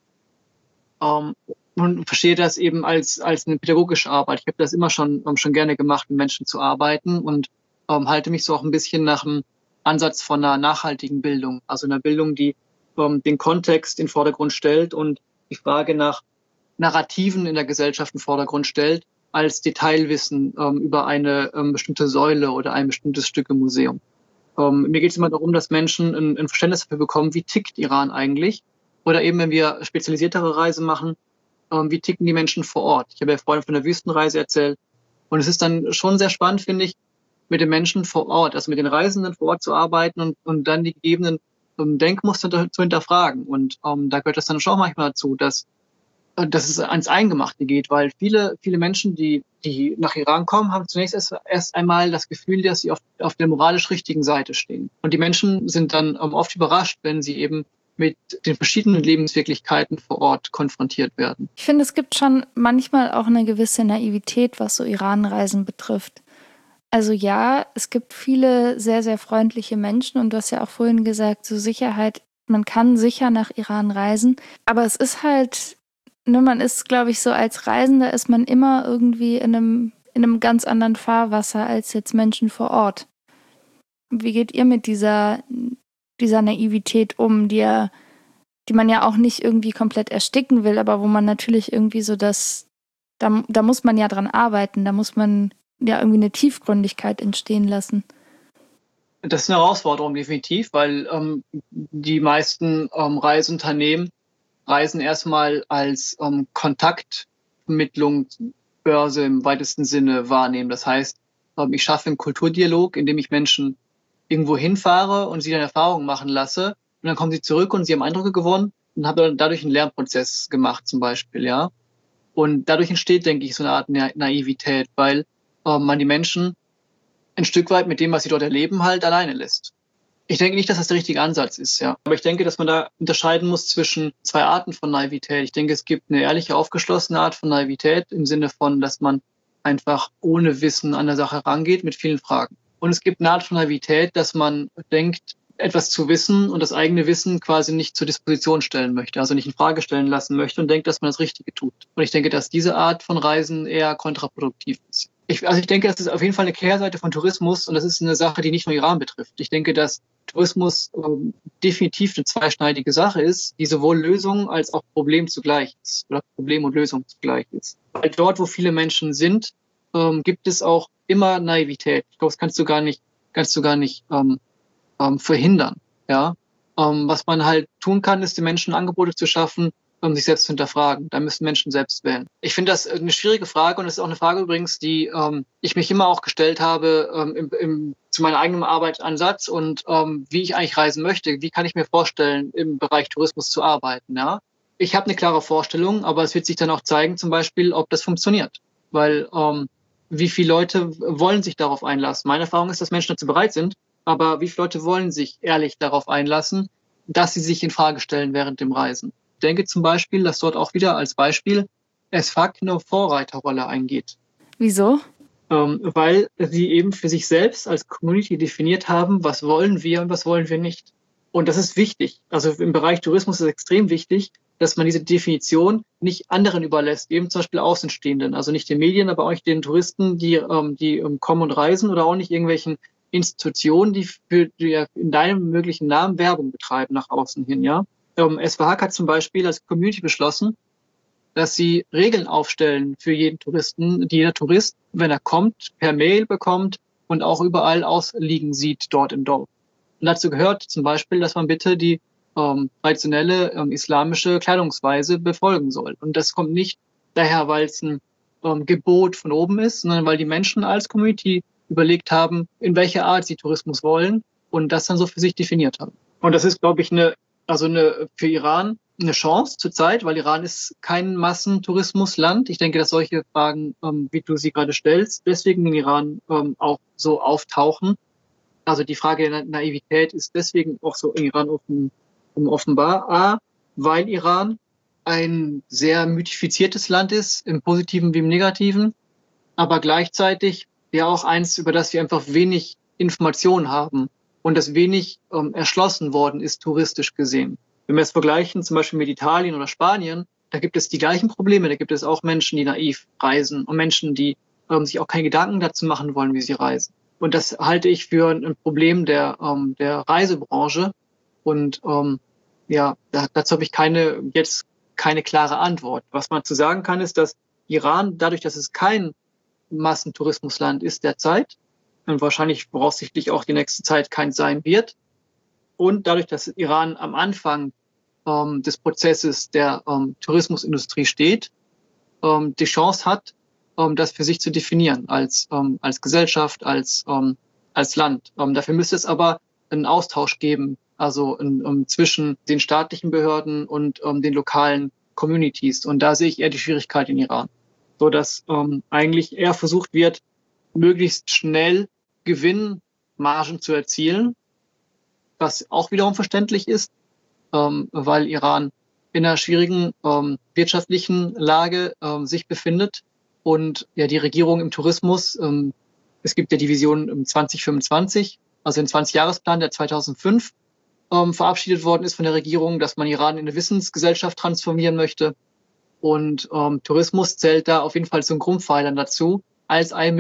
Speaker 2: verstehe das eben als eine pädagogische Arbeit. Ich habe das immer schon gerne gemacht, mit Menschen zu arbeiten, und halte mich so auch ein bisschen nach dem Ansatz von einer nachhaltigen Bildung, also einer Bildung, die den Kontext in den Vordergrund stellt und die Frage nach Narrativen in der Gesellschaft im Vordergrund stellt, als Detailwissen über eine bestimmte Säule oder ein bestimmtes Stück im Museum. Mir geht es immer darum, dass Menschen ein Verständnis dafür bekommen, wie tickt Iran eigentlich? Oder eben, wenn wir spezialisiertere Reisen machen, wie ticken die Menschen vor Ort? Ich habe ja vorhin von der Wüstenreise erzählt. Und es ist dann schon sehr spannend, finde ich, mit den Menschen vor Ort, also mit den Reisenden vor Ort zu arbeiten und dann die gegebenen Denkmuster zu hinterfragen. Und da gehört das dann schon manchmal dazu, dass es ans Eingemachte geht, weil viele Menschen, die nach Iran kommen, haben zunächst erst einmal das Gefühl, dass sie auf der moralisch richtigen Seite stehen. Und die Menschen sind dann oft überrascht, wenn sie eben mit den verschiedenen Lebenswirklichkeiten vor Ort konfrontiert werden.
Speaker 1: Ich finde, es gibt schon manchmal auch eine gewisse Naivität, was so Iran-Reisen betrifft. Also ja, es gibt viele sehr, sehr freundliche Menschen und du hast ja auch vorhin gesagt, so Sicherheit, man kann sicher nach Iran reisen, aber es ist halt, ne, man ist, glaube ich, so als Reisender ist man immer irgendwie in einem ganz anderen Fahrwasser als jetzt Menschen vor Ort. Wie geht ihr mit dieser Naivität um, die man ja auch nicht irgendwie komplett ersticken will, aber wo man natürlich irgendwie so da muss man ja dran arbeiten, da muss man ja irgendwie eine Tiefgründigkeit entstehen lassen.
Speaker 2: Das ist eine Herausforderung definitiv, weil die meisten Reiseunternehmen reisen erstmal als Kontaktvermittlungsbörse im weitesten Sinne wahrnehmen. Das heißt, ich schaffe einen Kulturdialog, indem ich Menschen irgendwo hinfahre und sie dann Erfahrungen machen lasse. Und dann kommen sie zurück und sie haben Eindrücke gewonnen und haben dadurch einen Lernprozess gemacht zum Beispiel, ja. Und dadurch entsteht, denke ich, so eine Art Naivität, weil man die Menschen ein Stück weit mit dem, was sie dort erleben, halt alleine lässt. Ich denke nicht, dass das der richtige Ansatz ist, ja. Aber ich denke, dass man da unterscheiden muss zwischen zwei Arten von Naivität. Ich denke, es gibt eine ehrliche, aufgeschlossene Art von Naivität im Sinne von, dass man einfach ohne Wissen an der Sache rangeht mit vielen Fragen. Und es gibt eine Art von Naivität, dass man denkt, etwas zu wissen und das eigene Wissen quasi nicht zur Disposition stellen möchte, also nicht in Frage stellen lassen möchte und denkt, dass man das Richtige tut. Und ich denke, dass diese Art von Reisen eher kontraproduktiv ist. Ich denke, das ist auf jeden Fall eine Kehrseite von Tourismus und das ist eine Sache, die nicht nur Iran betrifft. Ich denke, dass Tourismus definitiv eine zweischneidige Sache ist, die sowohl Lösung als auch Problem zugleich ist oder Problem und Lösung zugleich ist. Weil dort, wo viele Menschen sind, gibt es auch immer Naivität. Ich glaube, das kannst du gar nicht verhindern. Ja, was man halt tun kann, ist den Menschen Angebote zu schaffen, sich selbst zu hinterfragen. Da müssen Menschen selbst wählen. Ich finde das eine schwierige Frage und es ist auch eine Frage übrigens, die ich mich immer auch gestellt habe zu meinem eigenen Arbeitsansatz und wie ich eigentlich reisen möchte. Wie kann ich mir vorstellen, im Bereich Tourismus zu arbeiten? Ja, ich habe eine klare Vorstellung, aber es wird sich dann auch zeigen, zum Beispiel, ob das funktioniert, weil wie viele Leute wollen sich darauf einlassen? Meine Erfahrung ist, dass Menschen dazu bereit sind. Aber wie viele Leute wollen sich ehrlich darauf einlassen, dass sie sich in Frage stellen während dem Reisen? Ich denke zum Beispiel, dass dort auch wieder als Beispiel SFAC eine Vorreiterrolle eingeht.
Speaker 1: Wieso?
Speaker 2: Weil sie eben für sich selbst als Community definiert haben, was wollen wir und was wollen wir nicht. Und das ist wichtig. Also im Bereich Tourismus ist es extrem wichtig, dass man diese Definition nicht anderen überlässt, eben zum Beispiel Außenstehenden, also nicht den Medien, aber auch nicht den Touristen, die kommen und reisen oder auch nicht irgendwelchen Institutionen, die in deinem möglichen Namen Werbung betreiben nach außen hin, ja. SWHAG hat zum Beispiel als Community beschlossen, dass sie Regeln aufstellen für jeden Touristen, die jeder Tourist, wenn er kommt, per Mail bekommt und auch überall ausliegen sieht dort im Dorf. Und dazu gehört zum Beispiel, dass man bitte die traditionelle islamische Kleidungsweise befolgen soll. Und das kommt nicht daher, weil es ein Gebot von oben ist, sondern weil die Menschen als Community überlegt haben, in welcher Art sie Tourismus wollen und das dann so für sich definiert haben. Und das ist, glaube ich, für Iran eine Chance zurzeit, weil Iran ist kein Massentourismusland. Ich denke, dass solche Fragen, wie du sie gerade stellst, deswegen in Iran auch so auftauchen. Also die Frage der Naivität ist deswegen auch so in Iran offenbar. Weil Iran ein sehr mythifiziertes Land ist, im Positiven wie im Negativen, aber gleichzeitig ja auch eins, über das wir einfach wenig Informationen haben und das wenig erschlossen worden ist, touristisch gesehen. Wenn wir es vergleichen, zum Beispiel mit Italien oder Spanien, da gibt es die gleichen Probleme. Da gibt es auch Menschen, die naiv reisen und Menschen, die sich auch keine Gedanken dazu machen wollen, wie sie reisen. Und das halte ich für ein Problem der Reisebranche. Und dazu habe ich keine keine klare Antwort. Was man zu sagen kann, ist, dass Iran, dadurch, dass es kein Massentourismusland ist derzeit und wahrscheinlich voraussichtlich auch die nächste Zeit kein sein wird, und dadurch, dass Iran am Anfang des Prozesses der Tourismusindustrie steht, die Chance hat, das für sich zu definieren als Gesellschaft, als Land. Dafür müsste es aber einen Austausch geben, also zwischen den staatlichen Behörden und den lokalen Communities. Und da sehe ich eher die Schwierigkeit in Iran, so dass eigentlich eher versucht wird, möglichst schnell Gewinnmargen zu erzielen, was auch wiederum verständlich ist, weil Iran in einer schwierigen wirtschaftlichen Lage sich befindet und ja die Regierung im Tourismus, es gibt ja die Vision 2025, also den 20-Jahresplan, der 2005 verabschiedet worden ist von der Regierung, dass man Iran in eine Wissensgesellschaft transformieren möchte. Und Tourismus zählt da auf jeden Fall zu den Grundpfeilern dazu, als einen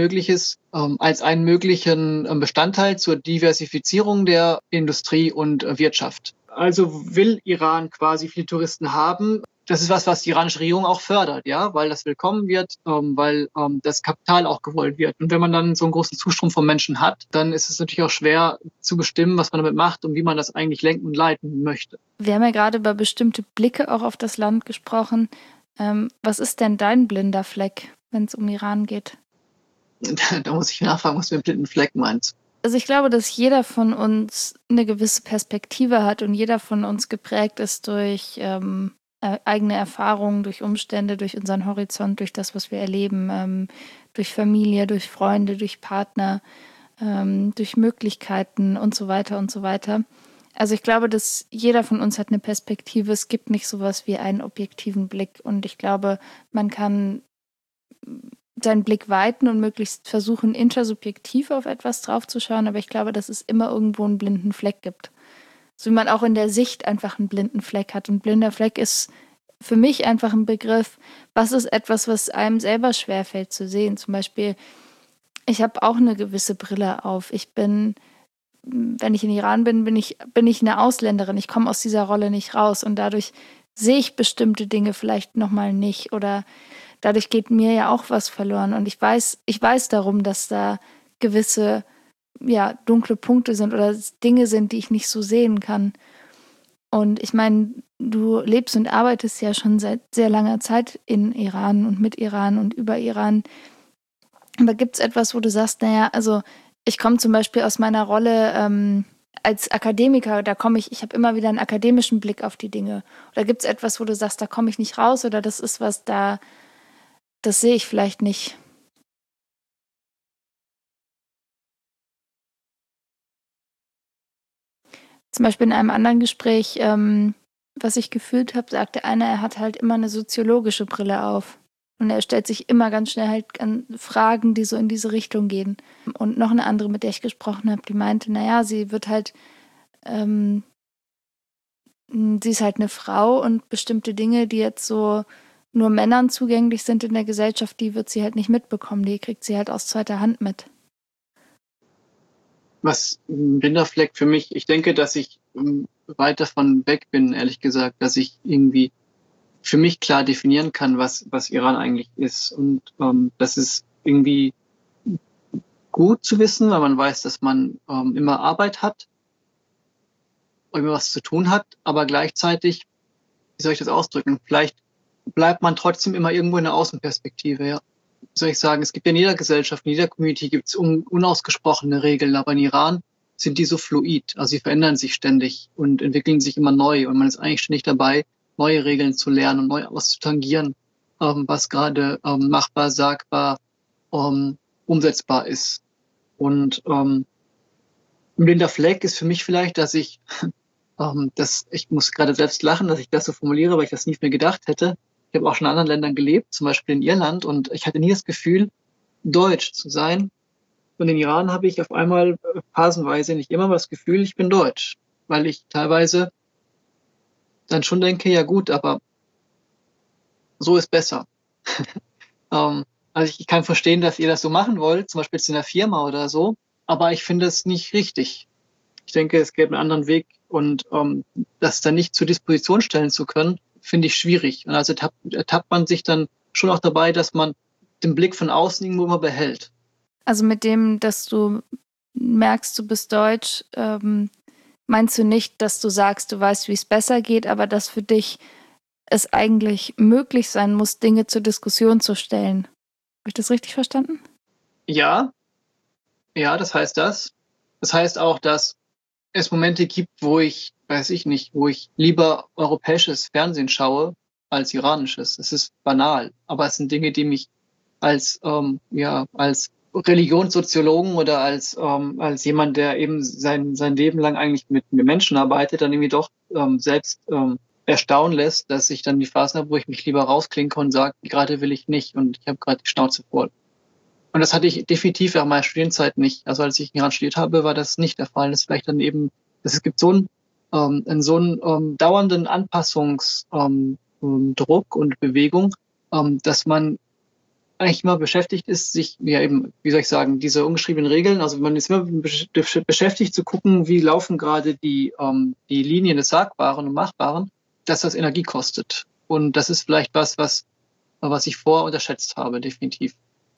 Speaker 2: möglichen Bestandteil zur Diversifizierung der Industrie und Wirtschaft. Also will Iran quasi viele Touristen haben. Das ist was die iranische Regierung auch fördert, ja, weil das willkommen wird, weil das Kapital auch gewollt wird. Und wenn man dann so einen großen Zustrom von Menschen hat, dann ist es natürlich auch schwer zu bestimmen, was man damit macht und wie man das eigentlich lenken und leiten möchte.
Speaker 1: Wir haben ja gerade über bestimmte Blicke auch auf das Land gesprochen. Was ist denn dein blinder Fleck, wenn es um Iran geht?
Speaker 2: Da muss ich nachfragen, was du mit blinden Fleck meinst.
Speaker 1: Also ich glaube, dass jeder von uns eine gewisse Perspektive hat und jeder von uns geprägt ist durch eigene Erfahrungen, durch Umstände, durch unseren Horizont, durch das, was wir erleben, durch Familie, durch Freunde, durch Partner, durch Möglichkeiten und so weiter und so weiter. Also ich glaube, dass jeder von uns hat eine Perspektive. Es gibt nicht sowas wie einen objektiven Blick. Und ich glaube, man kann seinen Blick weiten und möglichst versuchen, intersubjektiv auf etwas draufzuschauen. Aber ich glaube, dass es immer irgendwo einen blinden Fleck gibt. So wie man auch in der Sicht einfach einen blinden Fleck hat. Und blinder Fleck ist für mich einfach ein Begriff, was ist etwas, was einem selber schwerfällt zu sehen. Zum Beispiel, ich habe auch eine gewisse Brille auf. Wenn ich in Iran bin ich eine Ausländerin. Ich komme aus dieser Rolle nicht raus und dadurch sehe ich bestimmte Dinge vielleicht nochmal nicht oder dadurch geht mir ja auch was verloren und ich weiß darum, dass da gewisse dunkle Punkte sind oder Dinge sind, die ich nicht so sehen kann. Und ich meine, du lebst und arbeitest ja schon seit sehr langer Zeit in Iran und mit Iran und über Iran. Aber gibt es etwas, wo du sagst, naja, also ich komme zum Beispiel aus meiner Rolle als Akademiker, ich habe immer wieder einen akademischen Blick auf die Dinge. Oder gibt es etwas, wo du sagst, da komme ich nicht raus oder das ist was das sehe ich vielleicht nicht? Zum Beispiel in einem anderen Gespräch, was ich geführt habe, sagte einer, er hat halt immer eine soziologische Brille auf. Und er stellt sich immer ganz schnell halt an Fragen, die so in diese Richtung gehen. Und noch eine andere, mit der ich gesprochen habe, die meinte, naja, sie wird halt, sie ist halt eine Frau und bestimmte Dinge, die jetzt so nur Männern zugänglich sind in der Gesellschaft, die wird sie halt nicht mitbekommen. Die kriegt sie halt aus zweiter Hand mit.
Speaker 2: Was ein blinder Fleck für mich, ich denke, dass ich weit davon weg bin, ehrlich gesagt, dass ich irgendwie für mich klar definieren kann, was Iran eigentlich ist. Und das ist irgendwie gut zu wissen, weil man weiß, dass man immer Arbeit hat, immer was zu tun hat, aber gleichzeitig, wie soll ich das ausdrücken, vielleicht bleibt man trotzdem immer irgendwo in der Außenperspektive, ja. Wie soll ich sagen, es gibt ja in jeder Gesellschaft, in jeder Community gibt es unausgesprochene Regeln, aber in Iran sind die so fluid, also sie verändern sich ständig und entwickeln sich immer neu und man ist eigentlich ständig dabei, neue Regeln zu lernen und neu was zu tangieren, was gerade machbar, sagbar, umsetzbar ist. Und ein blinder Fleck ist für mich vielleicht, dass ich muss gerade selbst lachen, dass ich das so formuliere, weil ich das nie von mir gedacht hätte. Ich habe auch schon in anderen Ländern gelebt, zum Beispiel in Irland, und ich hatte nie das Gefühl, deutsch zu sein. Und in Iran habe ich auf einmal phasenweise, nicht immer, das Gefühl, ich bin deutsch, weil ich teilweise dann schon denke, ja gut, aber so ist besser. Also ich kann verstehen, dass ihr das so machen wollt, zum Beispiel jetzt in der Firma oder so, aber ich finde es nicht richtig. Ich denke, es gäbe einen anderen Weg und das dann nicht zur Disposition stellen zu können, finde ich schwierig. Und also ertappt man sich dann schon auch dabei, dass man den Blick von außen irgendwo immer behält.
Speaker 1: Also mit dem, dass du merkst, du bist deutsch, meinst du nicht, dass du sagst, du weißt, wie es besser geht, aber dass für dich es eigentlich möglich sein muss, Dinge zur Diskussion zu stellen. Habe ich das richtig verstanden?
Speaker 2: Ja, das heißt das. Das heißt auch, dass es Momente gibt, wo ich lieber europäisches Fernsehen schaue als iranisches. Es ist banal, aber es sind Dinge, die mich als Religionssoziologen oder als jemand, der eben sein Leben lang eigentlich mit Menschen arbeitet, dann irgendwie doch selbst erstaunen lässt, dass ich dann die Phasen habe, wo ich mich lieber rausklinke und sage, gerade will ich nicht und ich habe gerade die Schnauze voll. Und das hatte ich definitiv in meiner Studienzeit nicht. Also als ich in Iran studiert habe, war das nicht der Fall. Das ist vielleicht dann eben, es gibt so einen dauernden Druck und Bewegung, dass man eigentlich immer beschäftigt ist, sich, ja eben, wie soll ich sagen, diese ungeschriebenen Regeln, also man ist immer beschäftigt zu gucken, wie laufen gerade die Linien des Sagbaren und Machbaren, dass das Energie kostet. Und das ist vielleicht was ich vorher unterschätzt habe, definitiv.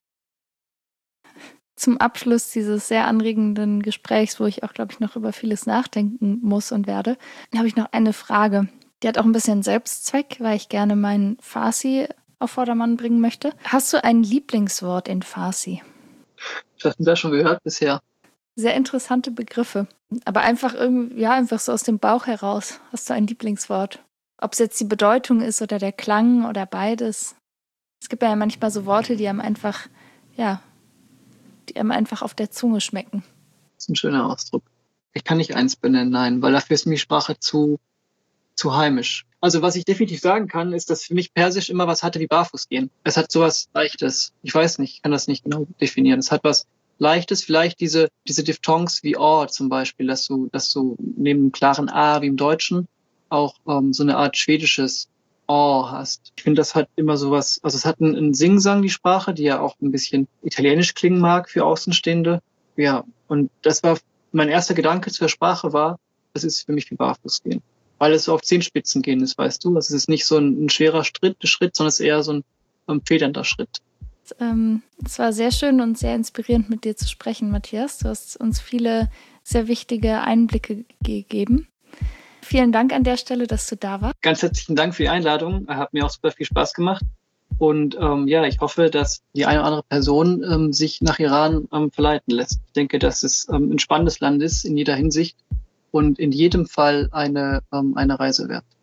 Speaker 1: Zum Abschluss dieses sehr anregenden Gesprächs, wo ich auch, glaube ich, noch über vieles nachdenken muss und werde, habe ich noch eine Frage. Die hat auch ein bisschen Selbstzweck, weil ich gerne meinen Farsi auf Vordermann bringen möchte. Hast du ein Lieblingswort in Farsi?
Speaker 2: Was hast du da schon gehört bisher?
Speaker 1: Sehr interessante Begriffe. Aber einfach irgendwie, ja, einfach so aus dem Bauch heraus. Hast du ein Lieblingswort? Ob es jetzt die Bedeutung ist oder der Klang oder beides. Es gibt ja manchmal so Worte, die einem einfach auf der Zunge schmecken.
Speaker 2: Das ist ein schöner Ausdruck. Ich kann nicht eins benennen, nein, weil dafür ist mir die Sprache zu heimisch. Also was ich definitiv sagen kann, ist, dass für mich Persisch immer was hatte wie Barfußgehen. Es hat sowas Leichtes. Ich weiß nicht, ich kann das nicht genau definieren. Es hat was Leichtes, vielleicht diese Diphthongs wie O zum Beispiel, dass du neben einem klaren A wie im Deutschen auch so eine Art schwedisches O hast. Ich finde, das hat immer sowas, also es hat einen Singsang, die Sprache, die ja auch ein bisschen italienisch klingen mag für Außenstehende. Ja, und das war mein erster Gedanke zur Sprache war, das ist für mich wie Barfußgehen. Weil es so auf Zehenspitzen gehen ist, weißt du. Also es ist nicht so ein schwerer Schritt, sondern es ist eher so ein federnder Schritt.
Speaker 1: Es war sehr schön und sehr inspirierend, mit dir zu sprechen, Matthias. Du hast uns viele sehr wichtige Einblicke gegeben. Vielen Dank an der Stelle, dass du da warst.
Speaker 2: Ganz herzlichen Dank für die Einladung. Hat mir auch super viel Spaß gemacht. Und ich hoffe, dass die eine oder andere Person sich nach Iran verleiten lässt. Ich denke, dass es ein spannendes Land ist in jeder Hinsicht und in jedem Fall eine Reise wert.